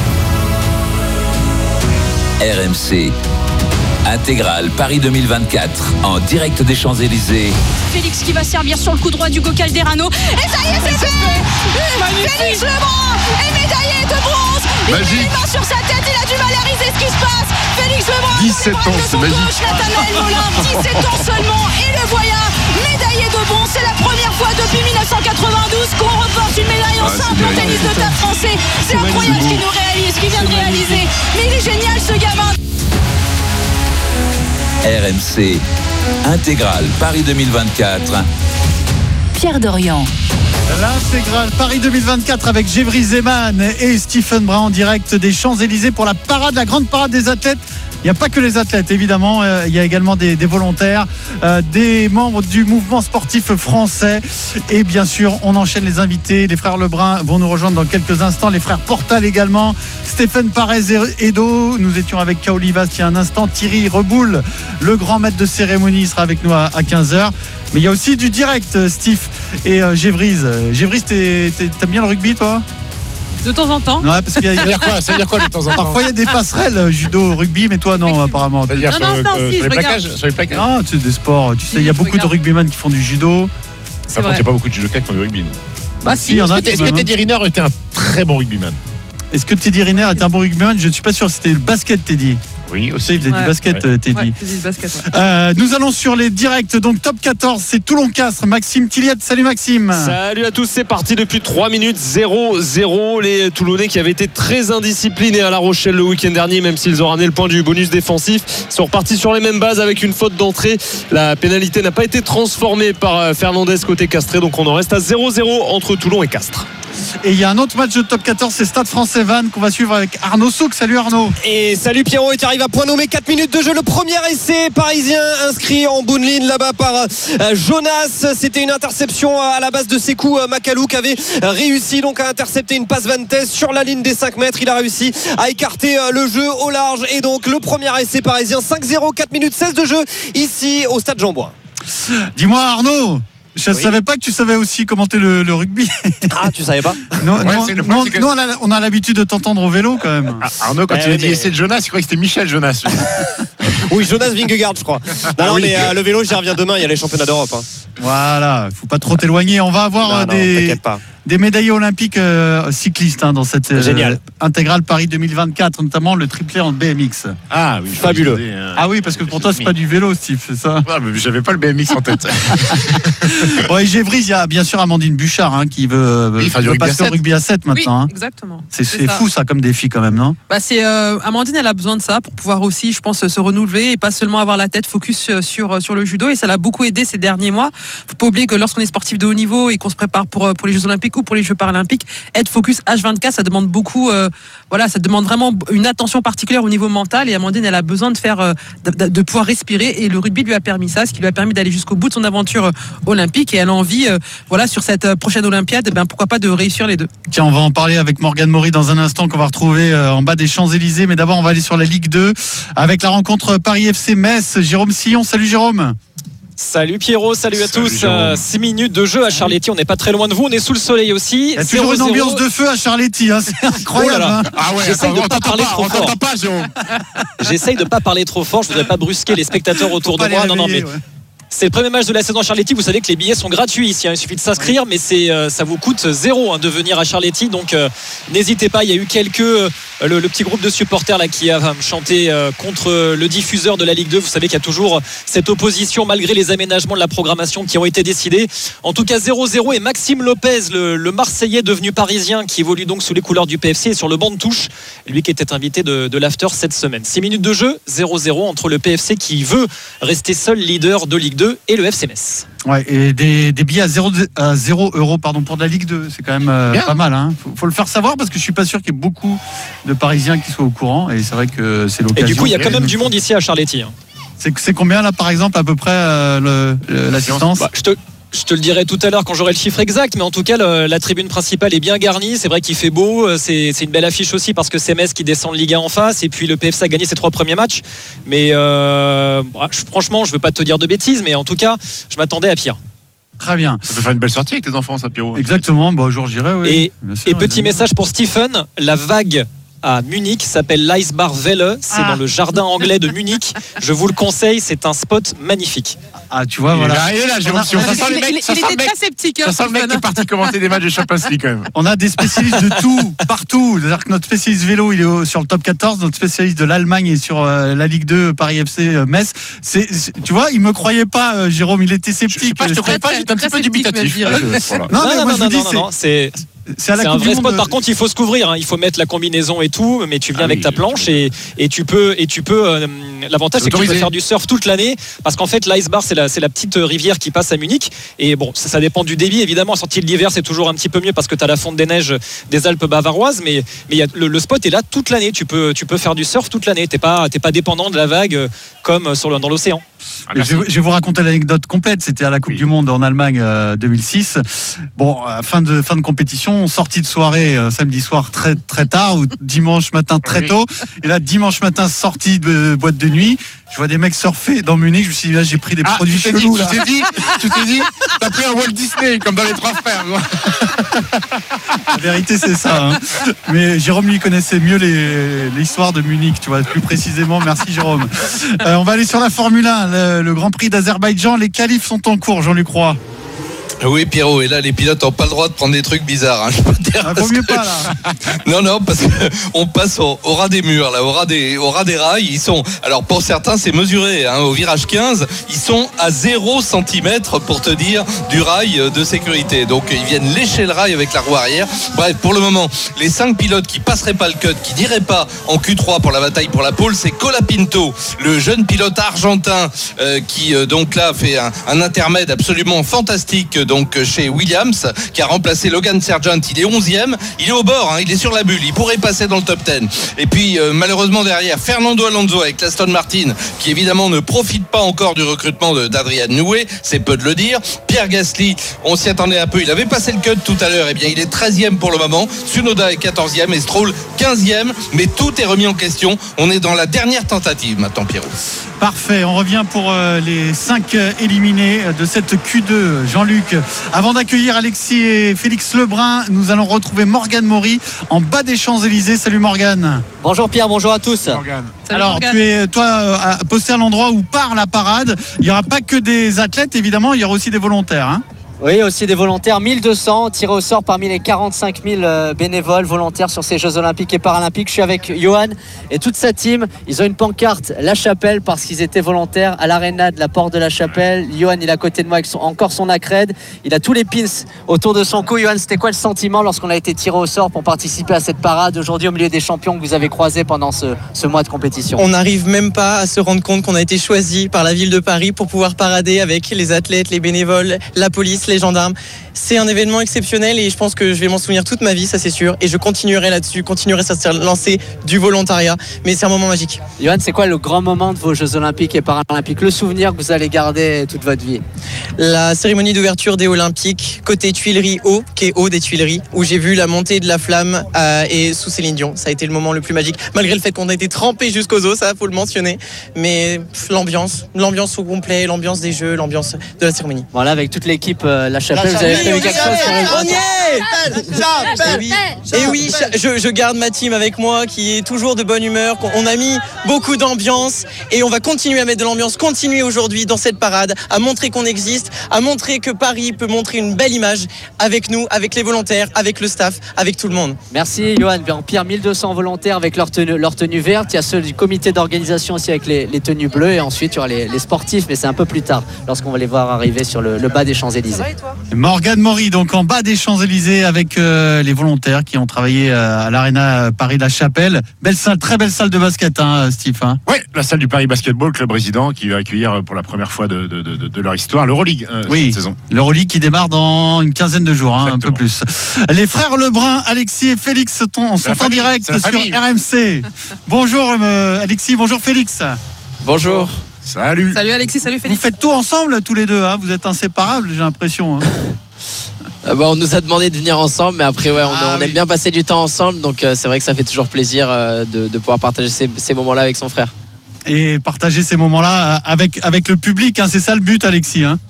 R M C Intégral Paris deux mille vingt-quatre en direct des Champs-Élysées. Félix qui va servir sur le coup droit du Gocalderano. Et ça y est, c'est fait. Félix Lebrun est médaillé de bronze. Il met les mains sur sa tête, il a du mal à réaliser ce qui se passe. Félix Lebrun, dix-sept ans, c'est magique. Nathanaël Molin, dix-sept ans seulement. Et le voilà, médaillé de bronze. C'est la première fois depuis mille neuf cent quatre-vingt-douze qu'on reporte une médaille en Ah, simple en c'est tennis de table français. C'est C'est incroyable ce magnifique. qu'il nous réalise, ce qu'il vient de réaliser. Mais il est génial ce gamin. R M C Intégral Paris deux mille vingt-quatre. Pierre Dorian. L'intégrale Paris deux mille vingt-quatre avec Gévry Zeman et Stephen Brun en direct des Champs-Élysées pour la parade, la grande parade des athlètes. Il n'y a pas que les athlètes, évidemment. Euh, il y a également des, des volontaires, euh, des membres du mouvement sportif français. Et bien sûr, on enchaîne les invités. Les frères Lebrun vont nous rejoindre dans quelques instants. Les frères Portal également. Stéphane Parez et Edo. Nous étions avec Kaoli Vast il y a un instant. Thierry Reboul, le grand maître de cérémonie, sera avec nous à, à quinze heures. Mais il y a aussi du direct, Steve et euh, Gévrise. Gévrise, t'es- t'es- t'aimes bien le rugby, toi? De temps en temps. Ouais, parce qu'il y a- Ça veut dire quoi Ça veut dire quoi de temps en temps Parfois il y a des passerelles judo, rugby, mais toi non apparemment. C'est-à-dire sur, le- euh, sur les plaquages, sur les plaquages. Non, c'est des sports. Tu sais, il y a je beaucoup de regarde. rugbyman qui font du judo. C'est Par contre, il vrai. n'y a pas beaucoup de judokas qui font du rugby. non. Bah si, il y en a. Est-ce que- est-ce quand que même, Teddy Riner était un très bon rugbyman? hein. Est-ce que Teddy Riner est un bon rugbyman? Je ne suis pas sûr. C'était le basket, Teddy. Oui, Tu aussi. sais, il faisait Ouais. du basket, Ouais. euh, Teddy. Ouais, c'est du basket, ouais. Euh, nous allons sur les directs. Donc top quatorze, c'est Toulon-Castres. Maxime Tilliat. Salut Maxime. Salut à tous, c'est parti depuis trois minutes, zéro zéro. Les Toulonnais qui avaient été très indisciplinés à La Rochelle le week-end dernier, même s'ils ont ramené le point du bonus défensif, sont repartis sur les mêmes bases avec une faute d'entrée. La pénalité n'a pas été transformée par Fernandez côté castré, donc on en reste à zéro zéro entre Toulon et Castres. Et il y a un autre match de top quatorze, c'est Stade Français Vannes qu'on va suivre avec Arnaud Souk. Salut Arnaud. Et salut Pierrot, et tu arrives à point nommé, quatre minutes de jeu, le premier essai parisien inscrit en bout de ligne là-bas par euh, Jonas. C'était une interception à la base de Sekou euh, Makalou qui avait réussi donc à intercepter une passe Vantes sur la ligne des cinq mètres. Il a réussi à écarter euh, le jeu au large et donc le premier essai parisien, cinq zéro, quatre minutes seize de jeu ici au Stade Jean-Bouin. Dis-moi Arnaud, je ne Oui. savais pas que tu savais aussi commenter le, le rugby. Ah, tu savais pas? Non, Ouais, non, c'est le non, problème, c'est que- nous, on a, on a l'habitude de t'entendre au vélo quand même. Ah, Arnaud, quand Eh il a oui, dit mais- essai de Jonas, il croyait que c'était Michel Jonas. Oui, Jonas Vingegaard, je crois. Non, Ah non, oui. mais euh, le vélo, j'y reviens demain. Il y a les championnats d'Europe. Hein. Voilà, faut pas trop t'éloigner. On va avoir Non, euh, non, des, t'inquiète pas. des médaillés olympiques euh, cyclistes hein, dans cette euh, Génial. intégrale Paris deux mille vingt-quatre, notamment le triplé en B M X. Ah oui, je Fabuleux. regardais, euh, Ah oui, parce que pour toi, c'est pas du vélo, Steve, c'est ça? Ah, mais j'avais pas le B M X en tête. Ouais, Gévry, il y a bien sûr Amandine Bouchard hein, qui veut, Oui, il fait du veut rugby à passer au sept. rugby à sept Oui, maintenant. hein. exactement. C'est C'est c'est ça. fou ça comme défi quand même, non? Bah c'est euh, Amandine, elle a besoin de ça pour pouvoir aussi, je pense, se renouveler et pas seulement avoir la tête focus sur sur le judo. Et ça l'a beaucoup aidé ces derniers mois. Faut pas oublier que lorsqu'on est sportif de haut niveau et qu'on se prépare pour pour les Jeux Olympiques ou pour les Jeux Paralympiques, être focus H vingt-quatre, ça demande beaucoup. Euh, voilà, ça demande vraiment une attention particulière au niveau mental. Et Amandine, elle a besoin de faire, euh, de, de pouvoir respirer. Et le rugby lui a permis ça, ce qui lui a permis d'aller jusqu'au bout de son aventure euh, olympique. Et elle a envie, euh, voilà, sur cette euh, prochaine Olympiade, eh ben pourquoi pas de réussir les deux. Tiens, on va en parler avec Morgane Maury dans un instant qu'on va retrouver euh, en bas des Champs-Élysées. Mais d'abord, on va aller sur la Ligue deux avec la rencontre Paris F C Metz. Jérôme Sillon, salut Jérôme. Salut Pierrot, salut à Salut tous. Jérôme. six minutes de jeu à Charletti, on n'est pas très loin de vous, on est sous le soleil aussi. Il y a toujours une zéro zéro. ambiance de feu à Charletti, hein, c'est incroyable. Oh là là. hein. Ah ouais, J'essaye attends, de pas on t'entend parler pas, trop on fort. t'entend pas, Jérôme. J'essaye de pas parler trop fort, je voudrais pas brusquer les spectateurs autour Faut de pas moi. les Non, non, réveiller, mais ouais. c'est le premier match de la saison à Charletti. Vous savez que les billets sont gratuits ici, hein. Il suffit de s'inscrire, mais c'est euh, ça vous coûte zéro hein, de venir à Charletti. Donc euh, n'hésitez pas. Il y a eu quelques euh, le, le petit groupe de supporters là qui a euh, chanté euh, contre le diffuseur de la Ligue deux. Vous savez qu'il y a toujours cette opposition malgré les aménagements de la programmation qui ont été décidés. En tout cas zéro zéro et Maxime Lopez, le, le Marseillais devenu parisien qui évolue donc sous les couleurs du P F C, est sur le banc de touche. Lui qui était invité de, de l'after cette semaine. six minutes de jeu, zéro zéro entre le P F C qui veut rester seul leader de Ligue deux et le F C Metz. Ouais, et des, des billets à zéro, à zéro euros pardon, pour de la Ligue deux, c'est quand même euh, Bien. pas mal. Hein. Faut, faut le faire savoir parce que je suis pas sûr qu'il y ait beaucoup de Parisiens qui soient au courant et c'est vrai que c'est Et l'occasion. du coup, il y a quand même du monde ici à Charletti. hein. C'est, c'est combien là par exemple à peu près euh, le, le- l'assistance Bah, je te Je te le dirai tout à l'heure quand j'aurai le chiffre exact, mais en tout cas, le- la tribune principale est bien garnie. C'est vrai qu'il fait beau. C'est, c'est une belle affiche aussi parce que c'est Metz qui descend de Ligue un en face. Et puis le P F C a gagné ses trois premiers matchs. Mais euh, je- franchement, je ne veux pas te dire de bêtises, mais en tout cas, je m'attendais à pire. Très bien. Ça peut faire une belle sortie avec tes enfants, ça, Pierrot. Exactement, bon, jour j'irai. Oui. Et, Bien sûr, et petit évidemment. message pour Stephen, la vague à Munich s'appelle l'Eisbar Welle. C'est Ah. dans le jardin anglais de Munich. Je vous le conseille, c'est un spot magnifique. Ah, tu vois, Il est voilà. là, il est là, Jérôme Sion. Ça sent les mecs- ça sent le mec- sceptique. ça sent le mec qui est parti commenter des matchs de Champions League, quand même. On a des spécialistes de tout, partout. C'est-à-dire que notre spécialiste vélo, il est au- sur le top quatorze. Notre spécialiste de l'Allemagne est sur euh, la Ligue deux, Paris F C, euh, Metz. C'est, c'est- tu vois, il me croyait pas, euh, Jérôme. Il était sceptique. Je sais pas, je te croyais pas, j'étais un petit peu dubitatif. dire. Voilà. Non, mais non, moi, non, je vous non, dis, non, c'est, non, c'est. c'est à la C'est un Coupe vrai du spot. Monde. Par contre, il faut se couvrir. hein. Il faut mettre la combinaison et tout, mais tu viens Ah avec oui, ta planche et, et tu peux et tu peux. euh, L'avantage, c'est que tu peux Autorisé. faire du surf toute l'année parce qu'en fait, l'Eisbar, c'est la c'est la petite rivière qui passe à Munich. Et bon, ça, ça dépend du débit. Évidemment, à sortie de l'hiver, c'est toujours un petit peu mieux parce que tu as la fonte des neiges des Alpes bavaroises. Mais mais il y a, le, le spot est là toute l'année. Tu peux tu peux faire du surf toute l'année. T'es pas t'es pas dépendant de la vague euh, comme sur le, dans l'océan. Ah, Je, vais- je vais vous raconter l'anecdote complète. C'était à la Coupe Oui. du Monde en Allemagne euh, deux mille six. Bon, euh, fin de fin de compétition, sortie de soirée euh, samedi soir très très tard ou dimanche matin très Oui. tôt. Et là, dimanche matin, sortie de boîte de nuit. Je vois des mecs surfer dans Munich. Je me suis dit là, j'ai pris des Ah, produits tu t'es dit, chelous tu là. t'es dit, tu t'es dit, t'as pris un Walt Disney comme dans les trois frères. quoi. La vérité, c'est ça. hein. Mais Jérôme lui connaissait mieux les l'histoire de Munich, tu vois, plus précisément. Merci Jérôme. Euh, on va aller sur la Formule un, le, le Grand Prix d'Azerbaïdjan. Les qualifs sont en cours, Jean-Luc Roy. Oui, Pierrot, et là, les pilotes n'ont pas le droit de prendre des trucs bizarres. Hein, je peux te dire, Ah, parce vaut mieux que- pas là. Non, non, parce qu'on passe au, au ras des murs, là, au ras des, au ras des rails. Ils sont, alors pour certains, c'est mesuré. Hein, au virage quinze, ils sont à zéro centimètre, pour te dire, du rail de sécurité. Donc, ils viennent lécher le rail avec la roue arrière. Bref, pour le moment, les cinq pilotes qui passeraient pas le cut, qui n'iraient pas en Q trois pour la bataille pour la pole, c'est Colapinto, le jeune pilote argentin, euh, qui euh, donc là fait un, un intermède absolument fantastique donc chez Williams, qui a remplacé Logan Sargent. Il est onzième, il est au bord, hein, il est sur la bulle, il pourrait passer dans le top dix. Et puis euh, malheureusement derrière, Fernando Alonso avec l'Aston Martin, qui évidemment ne profite pas encore du recrutement de, d'Adrian Newey, c'est peu de le dire. Pierre Gasly, on s'y attendait un peu, il avait passé le cut tout à l'heure, et bien il est treizième pour le moment, Tsunoda est quatorzième et Stroll quinzième, mais tout est remis en question. On est dans la dernière tentative maintenant, Pierrot. Parfait, on revient pour euh, les cinq éliminés de cette Q deux. Jean-Luc, avant d'accueillir Alexis et Félix Lebrun, nous allons retrouver Morgane Maury en bas des Champs-Élysées. Salut Morgane. Bonjour Pierre, bonjour à tous. Morgane. Alors Morgane. Tu es toi euh, posté à l'endroit où part la parade. Il n'y aura pas que des athlètes, évidemment, il y aura aussi des volontaires, hein. Oui, aussi des volontaires, mille deux cents tirés au sort parmi les quarante-cinq mille bénévoles volontaires sur ces Jeux Olympiques et Paralympiques. Je suis avec Johan et toute sa team. Ils ont une pancarte La Chapelle parce qu'ils étaient volontaires à l'aréna de la Porte de la Chapelle. Johan, il est à côté de moi avec son, encore son accred. Il a tous les pins autour de son cou. Johan, c'était quoi le sentiment lorsqu'on a été tiré au sort pour participer à cette parade aujourd'hui au milieu des champions que vous avez croisés pendant ce, ce mois de compétition? On n'arrive même pas à se rendre compte qu'on a été choisi par la ville de Paris pour pouvoir parader avec les athlètes, les bénévoles, la police, les gendarmes. C'est un événement exceptionnel et je pense que je vais m'en souvenir toute ma vie, ça c'est sûr, et je continuerai là-dessus, continuerai à se lancer du volontariat, mais c'est un moment magique. Johan, c'est quoi le grand moment de vos Jeux Olympiques et Paralympiques, le souvenir que vous allez garder toute votre vie? La cérémonie d'ouverture des Olympiques côté Tuileries haut, qui est haut des Tuileries, où j'ai vu la montée de la flamme euh, et sous Céline Dion. Ça a été le moment le plus magique, malgré le fait qu'on a été trempé jusqu'aux os, ça faut le mentionner, mais pff, l'ambiance, l'ambiance au complet, l'ambiance des Jeux, l'ambiance de la cérémonie. Voilà, avec toute l'équipe euh, La Chapelle, vous avez prévu quelque chose sur les on y est. Et oui, et oui je, je garde ma team avec moi qui est toujours de bonne humeur. On a mis beaucoup d'ambiance et on va continuer à mettre de l'ambiance, continuer aujourd'hui dans cette parade, à montrer qu'on existe, à montrer que Paris peut montrer une belle image avec nous, avec les volontaires, avec le staff, avec tout le monde. Merci Johan. Pierre, mille deux cents volontaires avec leur tenue, leur tenue verte. Il y a ceux du comité d'organisation aussi avec les, les tenues bleues et ensuite il y aura les, les sportifs, mais c'est un peu plus tard lorsqu'on va les voir arriver sur le, le bas des Champs-Élysées. Morgane Maury, donc en bas des Champs-Élysées avec euh, les volontaires qui ont travaillé euh, à l'Arena Paris-La Chapelle. Belle salle, très belle salle de basket, hein, Steve. Hein. Oui, la salle du Paris Basketball Club résident qui va accueillir pour la première fois de, de, de, de leur histoire l'Euroleague euh, oui, cette saison. L'Euroleague qui démarre dans une quinzaine de jours, hein, un peu plus. Les frères Lebrun, Alexis et Félix sont, sont en famille, direct sur R M C. Bonjour euh, Alexis, bonjour Félix. Bonjour. Salut. Salut Alexis, salut Félix. Vous faites tout ensemble tous les deux, hein, vous êtes inséparables, j'ai l'impression. Hein. Euh, bah, on nous a demandé de venir ensemble, mais après ouais, on, ah, on oui. aime bien passer du temps ensemble, donc euh, c'est vrai que ça fait toujours plaisir euh, de, de pouvoir partager ces, ces moments-là avec son frère. Et partager ces moments-là avec, avec le public, hein, c'est ça le but Alexis, hein.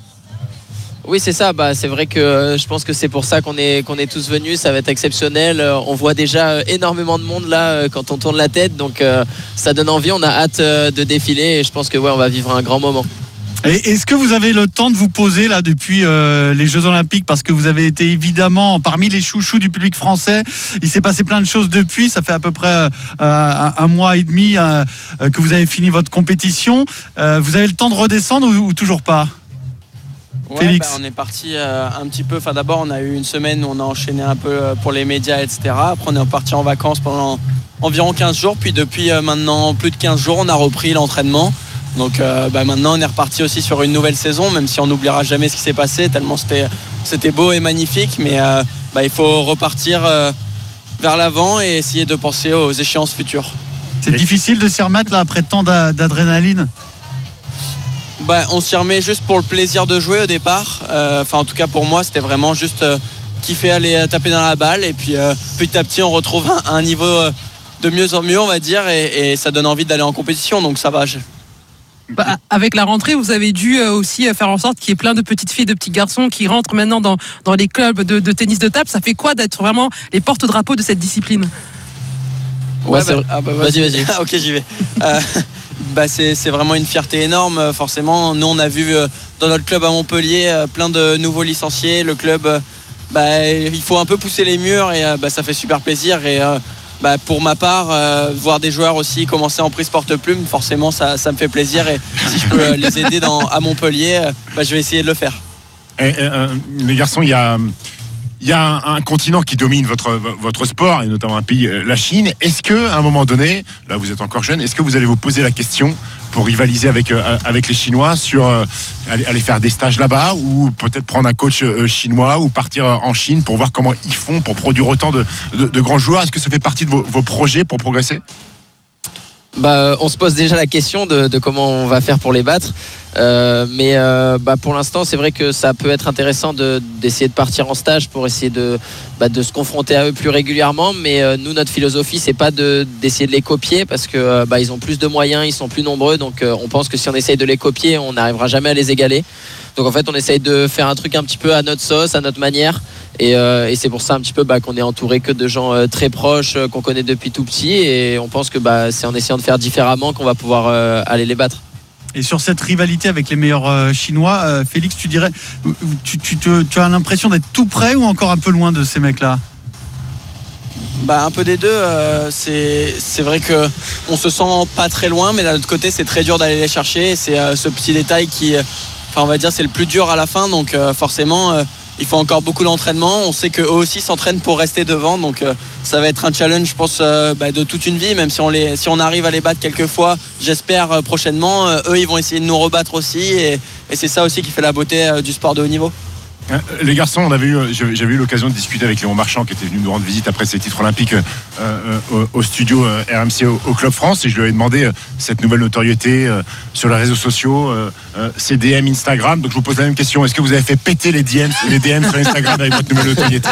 Oui, c'est ça. Bah, c'est vrai que euh, je pense que c'est pour ça qu'on est, qu'on est tous venus. Ça va être exceptionnel. Euh, on voit déjà euh, énormément de monde là euh, quand on tourne la tête. Donc euh, ça donne envie. On a hâte euh, de défiler et je pense que ouais, on va vivre un grand moment. Et est-ce que vous avez le temps de vous poser là depuis euh, les Jeux Olympiques, parce que vous avez été évidemment parmi les chouchous du public français. Il s'est passé plein de choses depuis. Ça fait à peu près euh, un, un mois et demi euh, que vous avez fini votre compétition. Euh, vous avez le temps de redescendre ou, ou toujours pas? Ouais, Félix. Bah, on est parti euh, un petit peu. Enfin, d'abord, on a eu une semaine où on a enchaîné un peu euh, pour les médias, et cetera. Après, on est parti en vacances pendant environ quinze jours. Puis, depuis euh, maintenant plus de quinze jours, on a repris l'entraînement. Donc, euh, bah, maintenant, on est reparti aussi sur une nouvelle saison, même si on n'oubliera jamais ce qui s'est passé, tellement c'était, c'était beau et magnifique. Mais euh, bah, il faut repartir euh, vers l'avant et essayer de penser aux échéances futures. C'est difficile de s'y remettre là après tant d'adrénaline? Bah, on s'y remet juste pour le plaisir de jouer au départ. Euh, enfin, en tout cas pour moi, c'était vraiment juste euh, kiffer aller taper dans la balle. Et puis euh, petit à petit, on retrouve un, un niveau euh, de mieux en mieux, on va dire, et, et ça donne envie d'aller en compétition. Donc ça va. Je... Bah, avec la rentrée, vous avez dû euh, aussi faire en sorte qu'il y ait plein de petites filles, de petits garçons qui rentrent maintenant dans, dans les clubs de, de tennis de table. Ça fait quoi d'être vraiment les porte-drapeaux de cette discipline? Ouais, bah, ah bah, vas-y, vas-y. vas-y. Ok, j'y vais. Euh, bah, c'est, c'est vraiment une fierté énorme, forcément. Nous, on a vu euh, dans notre club à Montpellier euh, plein de nouveaux licenciés. Le club, euh, bah, il faut un peu pousser les murs et euh, bah, ça fait super plaisir. Et euh, bah, pour ma part, euh, voir des joueurs aussi commencer en prise porte-plume, forcément, ça, ça me fait plaisir. Et si je peux euh, les aider dans, à Montpellier, euh, bah, je vais essayer de le faire. Et, euh, les garçons, il y a... il y a un, un continent qui domine votre, votre sport, et notamment un pays, la Chine. Est-ce qu'à un moment donné, là vous êtes encore jeune, est-ce que vous allez vous poser la question pour rivaliser avec, euh, avec les Chinois sur euh, aller, aller faire des stages là-bas, ou peut-être prendre un coach euh, chinois, ou partir euh, en Chine pour voir comment ils font pour produire autant de, de, de grands joueurs? Est-ce que ça fait partie de vos, vos projets pour progresser? Bah, on se pose déjà la question de, de comment on va faire pour les battre. Euh, mais euh, bah, pour l'instant, c'est vrai que ça peut être intéressant de, d'essayer de partir en stage pour essayer de, bah, de se confronter à eux plus régulièrement. Mais euh, nous, notre philosophie, c'est pas de, d'essayer de les copier, parce que euh, bah, ils ont plus de moyens, ils sont plus nombreux. Donc euh, on pense que si on essaye de les copier, on n'arrivera jamais à les égaler. Donc en fait, on essaye de faire un truc un petit peu à notre sauce, à notre manière. Et, euh, et c'est pour ça un petit peu bah, qu'on est entouré que de gens euh, très proches, euh, qu'on connaît depuis tout petit. Et on pense que bah, c'est en essayant de faire différemment qu'on va pouvoir euh, aller les battre. Et sur cette rivalité avec les meilleurs euh, Chinois, euh, Félix, tu dirais, tu, tu, te, tu as l'impression d'être tout près ou encore un peu loin de ces mecs-là? Bah, un peu des deux. Euh, c'est, c'est vrai qu'on se sent pas très loin, mais d'un autre côté, c'est très dur d'aller les chercher. C'est euh, ce petit détail qui, enfin, on va dire, c'est le plus dur à la fin. Donc euh, forcément, euh, il faut encore beaucoup d'entraînement. On sait qu'eux aussi s'entraînent pour rester devant. Donc euh, ça va être un challenge, je pense, euh, bah, de toute une vie. Même si on, les, si on arrive à les battre quelques fois, j'espère euh, prochainement, euh, eux, ils vont essayer de nous rebattre aussi. Et, et c'est ça aussi qui fait la beauté euh, du sport de haut niveau. Les garçons, on avait eu, j'avais eu l'occasion de discuter avec Léon Marchand, qui était venu nous rendre visite après ses titres olympiques euh, euh, au studio euh, R M C au, au Club France, et je lui avais demandé euh, cette nouvelle notoriété euh, sur les réseaux sociaux, euh, euh, ses D M Instagram. Donc je vous pose la même question, est-ce que vous avez fait péter les D M, les D M sur Instagram avec votre nouvelle notoriété?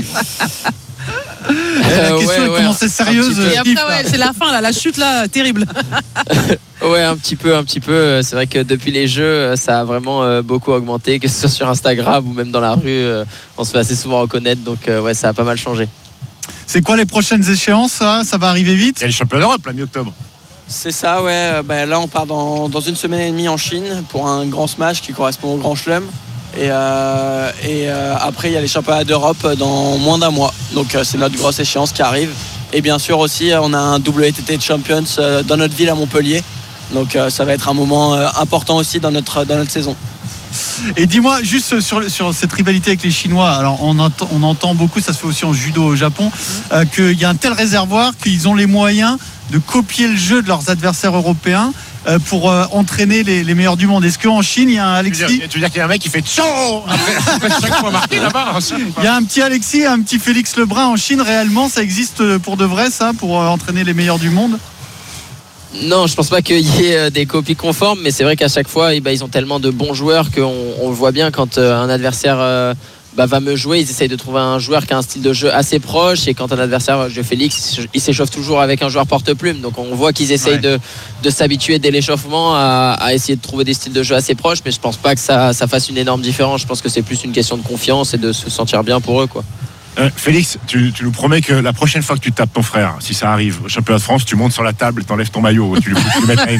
La question ouais, ouais, commence sérieuse. Et après, ouais, c'est la fin, là, la chute là, terrible. Ouais, un petit peu, un petit peu. C'est vrai que depuis les jeux, ça a vraiment beaucoup augmenté, que ce soit sur Instagram ou même dans la rue. On se fait assez souvent reconnaître, donc ouais, ça a pas mal changé. C'est quoi les prochaines échéances, ça, ça va arriver vite? Il y a les championnats d'Europe, la mi-octobre. C'est ça, ouais. Bah, là, on part dans, dans une semaine et demie en Chine pour un grand smash qui correspond au Grand Chelem. Et, euh, et euh, après, il y a les championnats d'Europe dans moins d'un mois. Donc, euh, c'est notre grosse échéance qui arrive. Et bien sûr aussi, on a un W T T Champions euh, dans notre ville à Montpellier. Donc, euh, ça va être un moment euh, important aussi dans notre, dans notre saison. Et dis-moi, juste sur, sur cette rivalité avec les Chinois, alors on entend, on entend beaucoup, ça se fait aussi en judo au Japon, euh, qu'il y a un tel réservoir qu'ils ont les moyens de copier le jeu de leurs adversaires européens euh, pour euh, entraîner les, les meilleurs du monde. Est-ce qu'en Chine, il y a un Alexis? Tu veux dire, tu veux dire qu'il y a un mec qui fait tchon après chaque fois marqué là-bas? Il y a un petit Alexis, un petit Félix Lebrun en Chine, réellement, ça existe pour de vrai, ça, pour euh, entraîner les meilleurs du monde? Non, je pense pas qu'il y ait des copies conformes, mais c'est vrai qu'à chaque fois, eh ben, ils ont tellement de bons joueurs qu'on on le voit bien quand euh, un adversaire euh, bah, va me jouer, ils essayent de trouver un joueur qui a un style de jeu assez proche, et quand un adversaire joue Félix, il s'échauffe toujours avec un joueur porte-plume, donc on voit qu'ils essayent ouais. de, de s'habituer dès l'échauffement à, à essayer de trouver des styles de jeu assez proches, mais je pense pas que ça, ça fasse une énorme différence. Je pense que c'est plus une question de confiance et de se sentir bien pour eux, quoi. Euh, Félix, tu, tu nous promets que la prochaine fois que tu tapes ton frère, si ça arrive au championnat de France, tu montes sur la table, t'enlèves ton maillot, tu lui fous le mettre à une.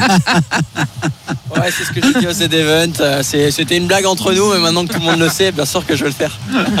Ouais, c'est ce que j'ai dit au Z-Event. C'est, c'était une blague entre nous, mais maintenant que tout le monde le sait, bien sûr que je vais le faire.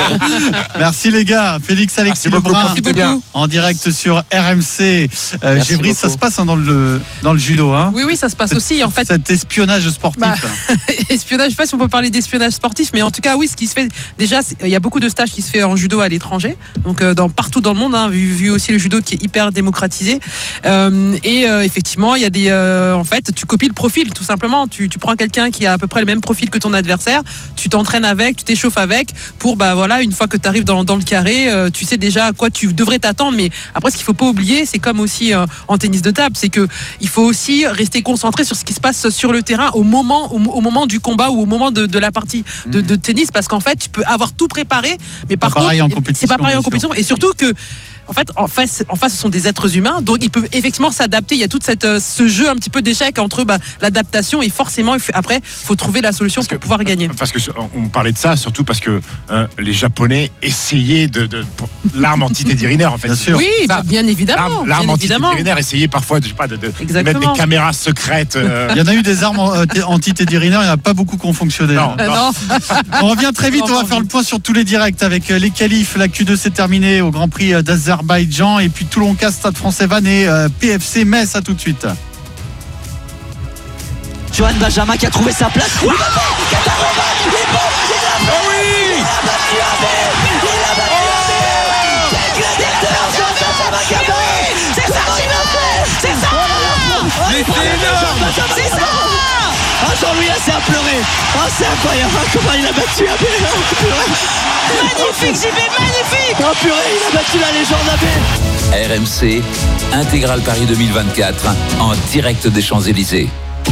Merci les gars. Félix Alexis Lebrun en direct sur R M C. Euh, Gévry, ça se passe hein, dans, le, dans le judo. Hein. Oui, oui, ça se passe Cet, aussi. En fait, cet espionnage sportif. Bah, espionnage, je ne sais pas si on peut parler d'espionnage sportif, mais en tout cas, oui, ce qui se fait déjà, il y a beaucoup de stages qui se fait en judo à l'étranger. Donc euh, dans, partout dans le monde, hein, vu, vu aussi le judo qui est hyper démocratisé. Euh, et euh, effectivement, il y a des, euh, en fait, tu copies le profil tout simplement. Tu, tu prends quelqu'un qui a à peu près le même profil que ton adversaire, tu t'entraînes avec, tu t'échauffes avec, pour bah voilà, une fois que tu arrives dans, dans le carré, euh, tu sais déjà à quoi tu devrais t'attendre. Mais après, ce qu'il faut pas oublier, c'est comme aussi euh, en tennis de table, c'est que il faut aussi rester concentré sur ce qui se passe sur le terrain au moment, au, au moment du combat ou au moment de, de la partie de, de tennis, parce qu'en fait, tu peux avoir tout préparé, mais par contre, c'est pas pareil en compétition. Et surtout que, en fait, en face, en face, ce sont des êtres humains, donc ils peuvent effectivement s'adapter. Il y a tout cette, euh, ce jeu un petit peu d'échec entre bah, l'adaptation et forcément, il faut, après, il faut trouver la solution parce pour que, pouvoir gagner. Parce que on parlait de ça, surtout parce que euh, les Japonais essayaient de, de l'arme anti-Teddy Riner, en fait. Bien sûr. Oui, bah, bien évidemment. L'arme, l'arme anti-Teddy Riner essayait parfois, je sais pas, de, de, de mettre des caméras secrètes. Euh... Il y en a eu des armes anti-Teddy Riner, il n'y en a pas beaucoup qui ont fonctionné. Non, euh, non. On revient très vite, on va faire le point sur tous les directs avec les qualifs. La Q deux s'est terminée au Grand Prix d'Azerbaïdjan et puis Toulon-Cas, Stade Français Vannes et euh, P F C Metz. À tout de suite. Johan Benjamin qui a trouvé sa place. Oui, il est bon, il est bon, il a battu Abel, il a battu Abel. c'est incroyable. Comment il a battu A B. Magnifique, J B, magnifique. Oh purée, il a battu la légende A B. R M C, Intégral Paris deux mille vingt-quatre, en direct des Champs-Élysées.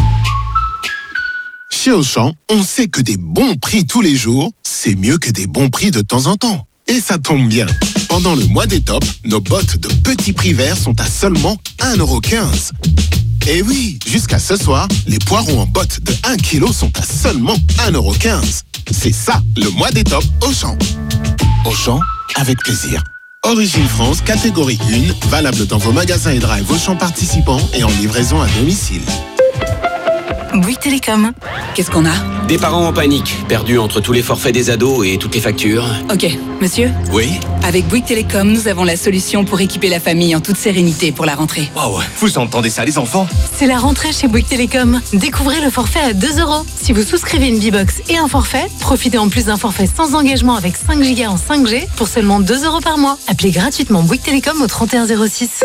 Chez Auchan, on sait que des bons prix tous les jours, c'est mieux que des bons prix de temps en temps. Et ça tombe bien. Pendant le mois des tops, nos bottes de petits prix verts sont à seulement un euro quinze. Et oui, jusqu'à ce soir, les poireaux en bottes de un kilo sont à seulement un euro quinze. C'est ça, le mois des tops Auchan. Auchan, avec plaisir. Origine France, catégorie un, valable dans vos magasins et drive Auchan participants et en livraison à domicile. Bouygues Télécom. Qu'est-ce qu'on a? Des parents en panique, perdus entre tous les forfaits des ados et toutes les factures. Ok, monsieur? Oui? Avec Bouygues Télécom, nous avons la solution pour équiper la famille en toute sérénité pour la rentrée. Waouh, vous entendez ça les enfants? C'est la rentrée chez Bouygues Télécom. Découvrez le forfait à deux euros. Si vous souscrivez une B-Box et un forfait, profitez en plus d'un forfait sans engagement avec cinq giga en cinq G pour seulement deux euros par mois. Appelez gratuitement Bouygues Télécom au trente et un zéro six.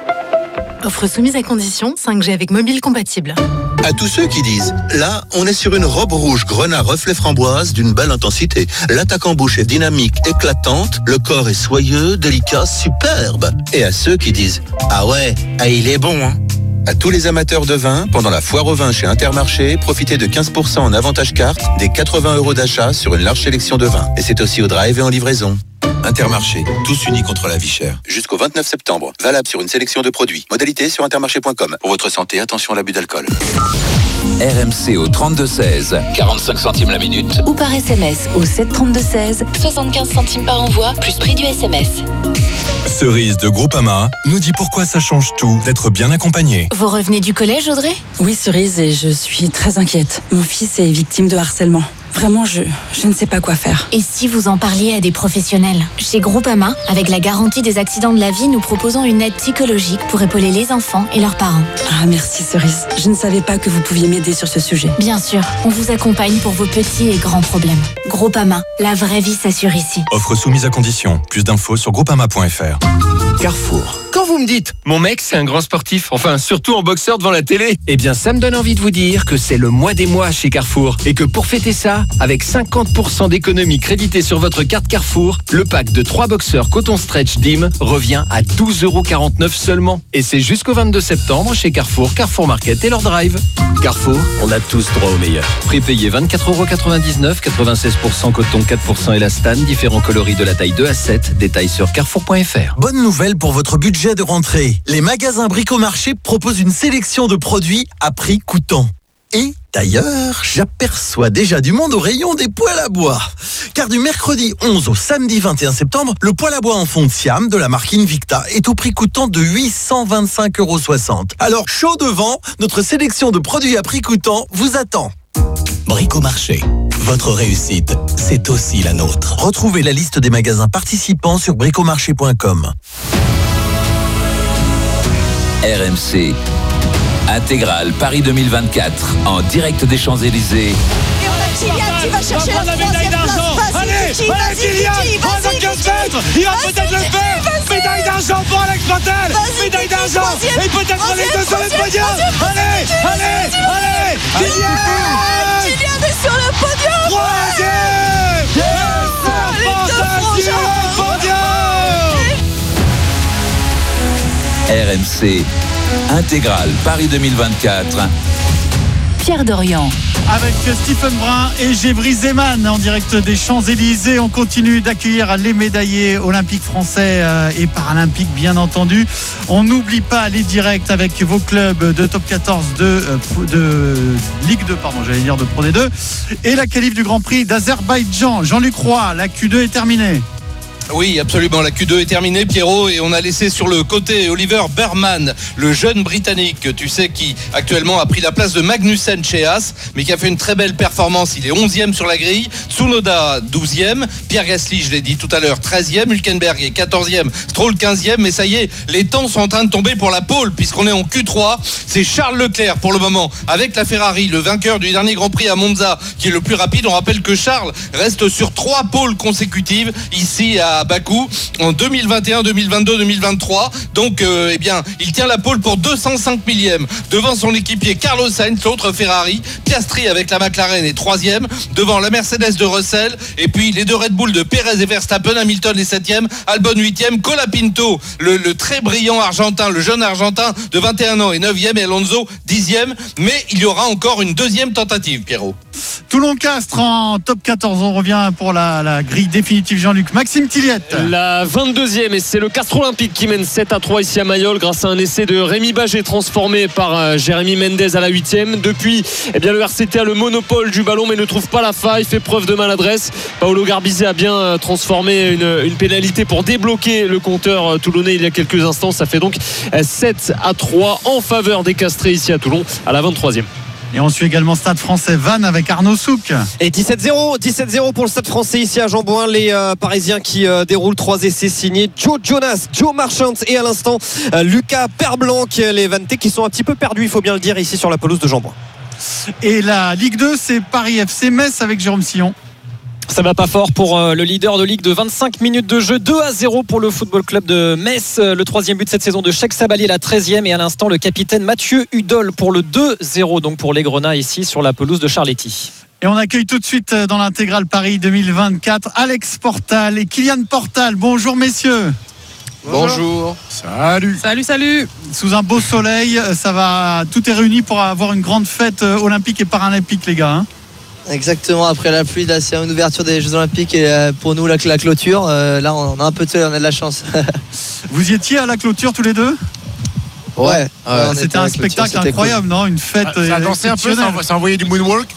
Offre soumise à condition, cinq G avec mobile compatible. À tous ceux qui disent, là, on est sur une robe rouge grenat reflet framboise d'une belle intensité. L'attaque en bouche est dynamique, éclatante, le corps est soyeux, délicat, superbe. Et à ceux qui disent, ah ouais, ah il est bon, hein. À tous les amateurs de vin, pendant la foire au vin chez Intermarché, profitez de quinze pour cent en avantage carte, des quatre-vingts euros d'achat sur une large sélection de vins. Et c'est aussi au drive et en livraison. Intermarché, tous unis contre la vie chère. Jusqu'au vingt-neuf septembre, valable sur une sélection de produits. Modalité sur intermarché point com. Pour votre santé, attention à l'abus d'alcool. R M C au trente-deux seize, quarante-cinq centimes la minute. Ou par S M S au sept trente-deux seize, soixante-quinze centimes par envoi, plus prix du S M S. Cerise de Groupama nous dit pourquoi ça change tout d'être bien accompagné. Vous revenez du collège, Audrey? Oui, Cerise, et je suis très inquiète. Mon fils est victime de harcèlement. Vraiment, je, je ne sais pas quoi faire. Et si vous en parliez à des professionnels? Chez Groupama, avec la garantie des accidents de la vie, nous proposons une aide psychologique pour épauler les enfants et leurs parents. Ah, merci Cerise. Je ne savais pas que vous pouviez m'aider sur ce sujet. Bien sûr, on vous accompagne pour vos petits et grands problèmes. Groupama, la vraie vie s'assure ici. Offre soumise à condition. Plus d'infos sur groupama point f r. Carrefour. Quand vous me dites, mon mec c'est un grand sportif, enfin surtout en boxeur devant la télé, eh bien ça me donne envie de vous dire que c'est le mois des mois chez Carrefour et que pour fêter ça, avec cinquante pour cent d'économie créditée sur votre carte Carrefour, le pack de trois boxeurs coton stretch D I M revient à douze euros quarante-neuf seulement. Et c'est jusqu'au vingt-deux septembre chez Carrefour, Carrefour Market et leur drive. Carrefour, on a tous droit au meilleur. Prix payé vingt-quatre euros quatre-vingt-dix-neuf, quatre-vingt-seize pour cent coton, quatre pour cent élastane, différents coloris de la taille deux à sept, détails sur carrefour point f r. Bonne nouvelle pour votre budget de rentrée. Les magasins Bricomarché proposent une sélection de produits à prix coûtant. Et d'ailleurs, j'aperçois déjà du monde au rayon des poêles à bois. Car du mercredi onze au samedi vingt et un septembre, le poêle à bois en fond de Siam de la marque Invicta est au prix coûtant de huit cent vingt-cinq euros soixante. Alors, chaud devant, notre sélection de produits à prix coûtant vous attend. Bricomarché, votre réussite, c'est aussi la nôtre. Retrouvez la liste des magasins participants sur bricomarché point com. R M C, Intégral Paris deux mille vingt-quatre, en direct des Champs-Élysées. Et on a Kylian qui va chercher la troisième place. Allez, Vas-y, allez Kylian, vas-y, quinze mètres, il va peut-être le faire. Médaille d'argent pour Alex Patel. Médaille d'argent et peut-être les deux sur le podium. Allez, allez, allez, Kylian. Kylian est sur le podium. Troisième. Les deux sur le podium. R M C, Intégral Paris deux mille vingt-quatre. Pierre Dorian. Avec Stephen Brun et Gévry Zeman en direct des Champs-Élysées. On continue d'accueillir les médaillés olympiques français et paralympiques, bien entendu. On n'oublie pas les directs avec vos clubs de top quatorze de, de Ligue deux, pardon, j'allais dire de Pro D deux. Et la qualif du Grand Prix d'Azerbaïdjan. Jean-Luc Roy, la Q deux est terminée. Oui, absolument. La Q deux est terminée, Pierrot, et on a laissé sur le côté Oliver Berman, le jeune Britannique, tu sais, qui actuellement a pris la place de Magnussen chez Haas, mais qui a fait une très belle performance. Il est onzième sur la grille, Tsunoda douzième, Pierre Gasly, je l'ai dit tout à l'heure, treizième, Hülkenberg est quatorzième, Stroll quinzième, mais ça y est, les temps sont en train de tomber pour la pole, puisqu'on est en Q trois. C'est Charles Leclerc pour le moment, avec la Ferrari, le vainqueur du dernier Grand Prix à Monza, qui est le plus rapide. On rappelle que Charles reste sur trois pôles consécutives ici à à Bakou en deux mille vingt et un, deux mille vingt-deux, deux mille vingt-trois. Donc, euh, eh bien, il tient la pole pour deux cent cinq millième devant son équipier Carlos Sainz, l'autre Ferrari. Piastri avec la McLaren est troisième devant la Mercedes de Russell. Et puis les deux Red Bull de Perez et Verstappen. Hamilton est septième, Albon huitième, Colapinto, le, le très brillant argentin, le jeune argentin de vingt et un ans est neuvième et Alonso dixième. Mais il y aura encore une deuxième tentative, Pierrot. Toulon-Castres en top quatorze. On revient pour la, la grille définitive, Jean-Luc. Maxime Tilliette. La vingt-deuxième, et c'est le Castres Olympique qui mène sept à trois ici à Mayol grâce à un essai de Rémi Bagé transformé par euh, Jérémy Mendez à la huitième. Depuis, eh bien, le R C T a le monopole du ballon mais ne trouve pas la faille, fait preuve de maladresse. Paolo Garbizet a bien euh, transformé une, une pénalité pour débloquer le compteur euh, toulonnais il y a quelques instants. Ça fait donc euh, sept à trois en faveur des Castrés ici à Toulon à la vingt-troisième. Et on suit également Stade Français Vannes avec Arnaud Souk. Et dix-sept zéro, dix-sept zéro pour le Stade Français ici à Jean-Bouin. Les euh, Parisiens qui euh, déroulent trois essais signés Joe Jonas, Joe Marchant et à l'instant euh, Lucas Perblanc. Les Vannetais qui sont un petit peu perdus, il faut bien le dire, ici sur la pelouse de Jean-Bouin. Et la Ligue deux, c'est Paris F C Metz avec Jérôme Sillon. Ça va pas fort pour le leader de Ligue de vingt-cinq minutes de jeu, deux à zéro pour le Football Club de Metz. Le troisième but de cette saison de Cheikh Sabali, la treizième, et à l'instant le capitaine Mathieu Hudol pour le deux zéro donc pour les Grenats ici sur la pelouse de Charletti. Et on accueille tout de suite dans l'intégrale Paris deux mille vingt-quatre Alex Portal et Kylian Portal. Bonjour messieurs. Bonjour. Salut. Salut, salut. Sous un beau soleil, ça va, tout est réuni pour avoir une grande fête olympique et paralympique les gars. Hein. Exactement, après la pluie, là c'est une ouverture des Jeux Olympiques et pour nous la, la clôture, euh, là on a un peu de soleil, on a de la chance. Vous y étiez à la clôture tous les deux ? Ouais, ouais, ouais c'était un spectacle clôture, incroyable, cool. Non ? Une fête. Ah, ça a dansé un peu, ça a envoyé du moonwalk.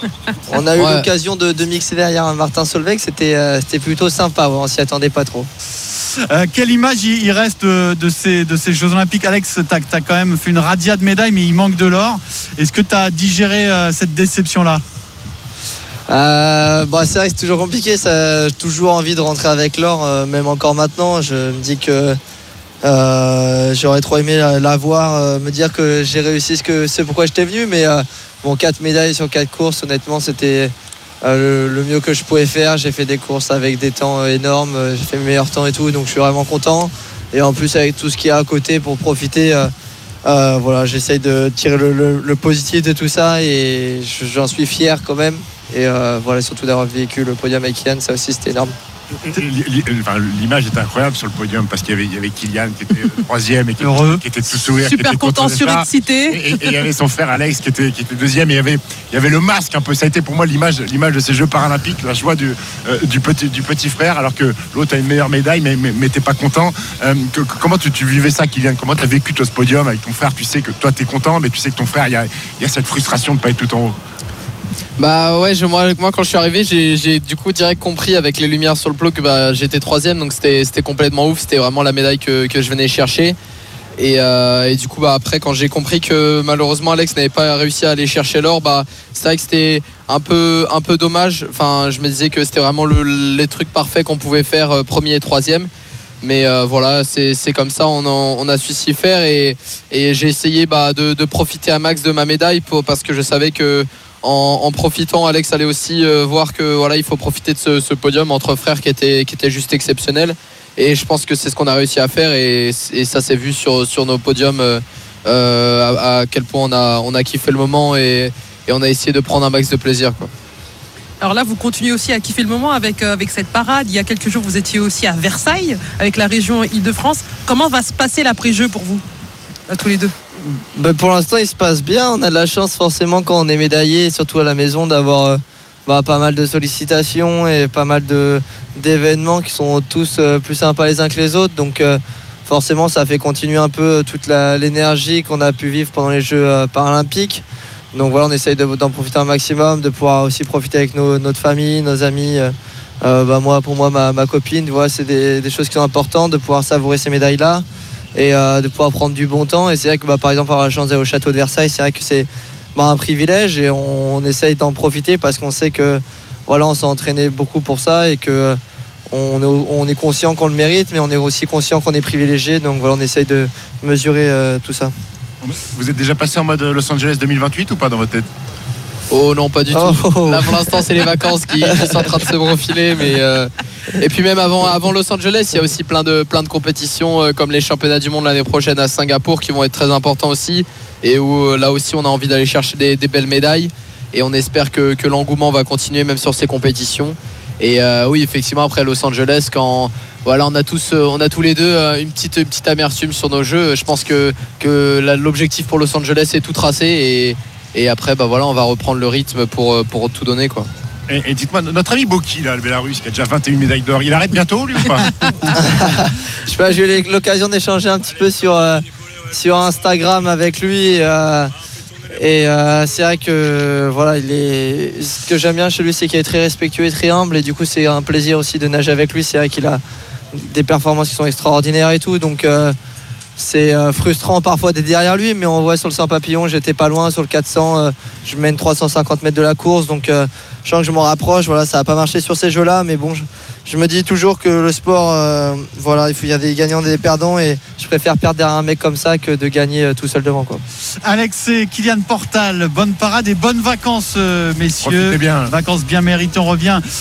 On a eu ouais. l'occasion de, de mixer derrière Martin Solveig, c'était, euh, c'était plutôt sympa, ouais, on s'y attendait pas trop. Euh, quelle image il reste de, de, ces, de ces Jeux Olympiques ? Alex, tu as quand même fait une radia de médailles, mais il manque de l'or. Est-ce que tu as digéré euh, cette déception-là ? Euh, bah c'est vrai que c'est toujours compliqué, ça, j'ai toujours envie de rentrer avec l'or, euh, même encore maintenant. Je me dis que euh, j'aurais trop aimé l'avoir, euh, me dire que j'ai réussi ce que c'est pourquoi j'étais venu, mais euh, bon, quatre médailles sur quatre courses, honnêtement, c'était euh, le, le mieux que je pouvais faire. J'ai fait des courses avec des temps énormes, j'ai fait mes meilleurs temps et tout, donc je suis vraiment content. Et en plus, avec tout ce qu'il y a à côté pour profiter. Euh, Euh, voilà, j'essaye de tirer le, le, le positif de tout ça et j'en suis fier quand même. Et euh, voilà, surtout d'avoir vécu le podium avec Kylian, ça aussi c'était énorme. L'image est incroyable sur le podium parce qu'il y avait, il y avait Kylian qui était troisième et qui, qui était tout sourire, super content, surexcité. Et, et, et il y avait son frère Alex qui était, qui était deuxième. Et il y avait, il y avait le masque un peu. Ça a été pour moi l'image, l'image de ces Jeux paralympiques, la joie du, euh, du, petit, du petit frère, alors que l'autre a une meilleure médaille, mais, mais, mais t'es pas content. Euh, que, comment tu, tu vivais ça, Kylian ? Comment tu as vécu toi, ce podium avec ton frère ? Tu sais que toi t'es content, mais tu sais que ton frère, il y a, il y a cette frustration de pas être tout en haut. Bah ouais, je, moi, moi quand je suis arrivé, j'ai, j'ai du coup direct compris avec les lumières sur le plot que bah, j'étais troisième, donc c'était, c'était complètement ouf, c'était vraiment la médaille que, que je venais chercher. Et, euh, et du coup bah, après quand j'ai compris que malheureusement Alex n'avait pas réussi à aller chercher l'or, bah, c'est vrai que c'était un peu, un peu dommage. Enfin, je me disais que c'était vraiment le, les trucs parfaits qu'on pouvait faire euh, premier et troisième. Mais euh, voilà, c'est, c'est comme ça, on, en, on a su s'y faire et, et j'ai essayé bah, de, de profiter à max de ma médaille pour, parce que je savais que En, en profitant, Alex allait aussi euh, voir que voilà, il faut profiter de ce, ce podium entre frères qui était, qui était juste exceptionnel. Et je pense que c'est ce qu'on a réussi à faire et, et ça s'est vu sur, sur nos podiums euh, à, à quel point on a, on a kiffé le moment et, et on a essayé de prendre un max de plaisir, quoi. Alors là, vous continuez aussi à kiffer le moment avec, euh, avec cette parade. Il y a quelques jours, vous étiez aussi à Versailles avec la région Île-de-France. Comment va se passer l'après-jeu pour vous, à tous les deux ? Bah pour l'instant il se passe bien, on a de la chance forcément quand on est médaillé, surtout à la maison, d'avoir euh, bah, pas mal de sollicitations et pas mal de, d'événements qui sont tous euh, plus sympas les uns que les autres, donc euh, forcément ça fait continuer un peu toute la, l'énergie qu'on a pu vivre pendant les Jeux euh, paralympiques. Donc voilà, on essaye de, d'en profiter un maximum, de pouvoir aussi profiter avec nos, notre famille, nos amis. Euh, euh, bah moi, pour moi, ma, ma copine, voilà, c'est des, des choses qui sont importantes, de pouvoir savourer ces médailles-là. Et euh, de pouvoir prendre du bon temps. Et c'est vrai que bah, par exemple avoir la chance d'aller au château de Versailles, c'est vrai que c'est bah, un privilège et on, on essaye d'en profiter parce qu'on sait que voilà, on s'est entraîné beaucoup pour ça et que on est, on est conscient qu'on le mérite, mais on est aussi conscient qu'on est privilégié. Donc voilà, on essaye de mesurer euh, tout ça. Vous êtes déjà passé en mode Los Angeles deux mille vingt-huit ou pas dans votre tête ? Oh non, pas du oh. tout. Là pour l'instant c'est les vacances qui, qui sont en train de se profiler, mais, euh, Et puis même avant, avant Los Angeles, il y a aussi plein de, plein de compétitions euh, comme les championnats du monde l'année prochaine à Singapour qui vont être très importants aussi et où là aussi on a envie d'aller chercher des, des belles médailles et on espère que, que l'engouement va continuer même sur ces compétitions. Et euh, oui, effectivement, après Los Angeles, quand voilà, on a tous, on a tous les deux une petite, une petite amertume sur nos jeux. Je pense que, que là, l'objectif pour Los Angeles est tout tracé et, et après, bah voilà, on va reprendre le rythme pour, pour tout donner, quoi. Et, et dites-moi, notre ami Boki, là, le Bélarus, qui a déjà vingt et une médailles d'or, il arrête bientôt, lui, ou pas? Je sais pas, j'ai eu l'occasion d'échanger un petit peu sur, euh, sur Instagram avec lui. Euh, et euh, c'est vrai que voilà, il est. Ce que j'aime bien chez lui, c'est qu'il est très respectueux et très humble. Et du coup, c'est un plaisir aussi de nager avec lui. C'est vrai qu'il a des performances qui sont extraordinaires et tout. Donc, euh, c'est euh, frustrant parfois d'être derrière lui, mais on voit sur le cent papillon, j'étais pas loin. Sur le quatre cents, euh, je mène trois cent cinquante mètres de la course. Donc, euh, je sens que je m'en rapproche. Voilà, ça n'a pas marché sur ces jeux-là, mais bon. Je... Je me dis toujours que le sport, euh, voilà, il faut, il y a des gagnants et des perdants et je préfère perdre derrière un mec comme ça que de gagner euh, tout seul devant, quoi. Alex et Kylian Portal, bonne parade et bonnes vacances, euh, messieurs. Profitez bien. Vacances bien méritées, on revient